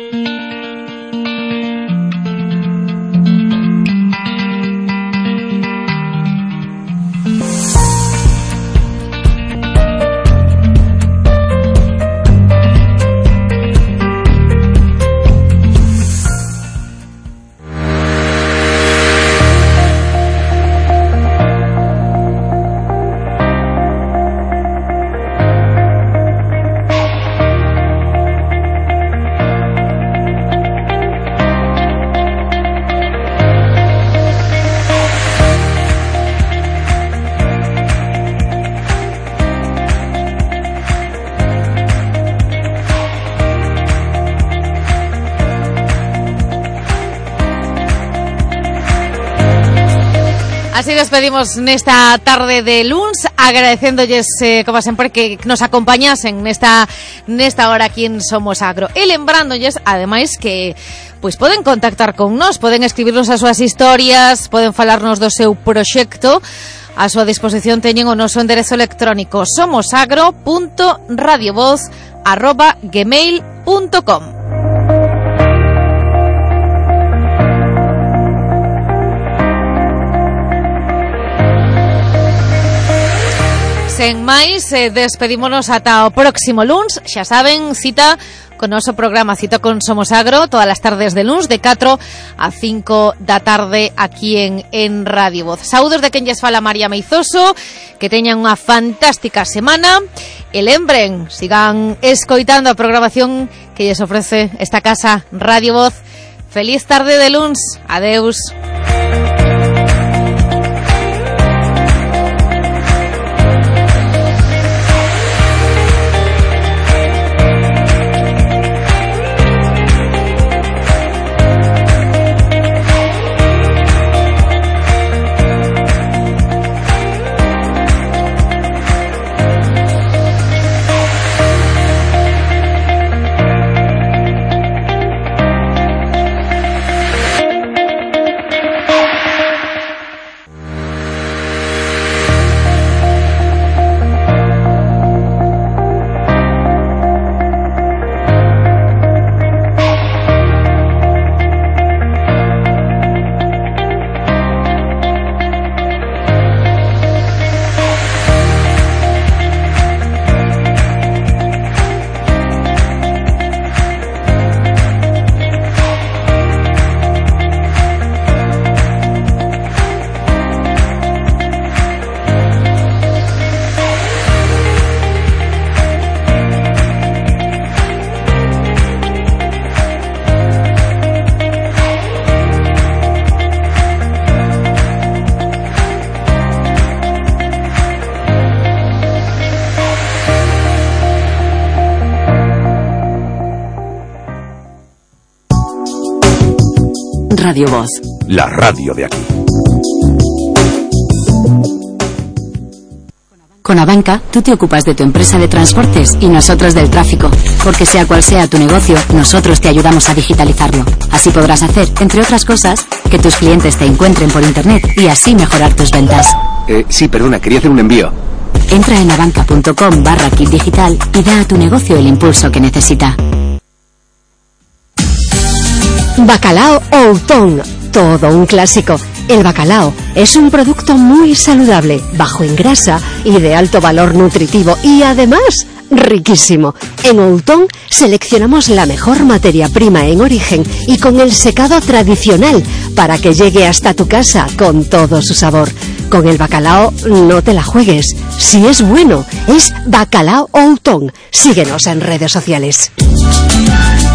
Así despedimos nesta tarde de luns, agradecéndolles, eh, como sempre, que nos acompañasen nesta nesta hora aquí en Somos Agro. E lembrándoles, ademais, que pois poden contactar con nós, poden escribirnos as súas historias, poden falarnos do seu proxecto. A súa disposición teñen o noso enderezo electrónico somosagro punto radiovoz arroba gmail punto com. Sen máis, eh, despedímonos ata o próximo luns. Xa saben, cita con noso programa, cita con Somos Agro todas as tardes de luns de catro a cinco da tarde aquí en, en Radio Voz. Saúdos de quen lles fala, María Meizoso, que teñan unha fantástica semana e lembren, sigan escoitando a programación que lles ofrece esta casa Radio Voz. Feliz tarde de luns. Adeus. Radio Voz. La radio de aquí. Con Abanca, tú te ocupas de tu empresa de transportes y nosotros del tráfico. Porque sea cual sea tu negocio, nosotros te ayudamos a digitalizarlo. Así podrás hacer, entre otras cosas, que tus clientes te encuentren por internet y así mejorar tus ventas. Eh, sí, perdona, quería hacer un envío. Entra en abanca.com barra kit digital y da a tu negocio el impulso que necesita. Bacalao Outón, todo un clásico. El bacalao es un producto muy saludable, bajo en grasa y de alto valor nutritivo y además riquísimo. En Outón seleccionamos la mejor materia prima en origen y con el secado tradicional para que llegue hasta tu casa con todo su sabor. Con el bacalao no te la juegues. Si es bueno, es Bacalao Outón. Síguenos en redes sociales.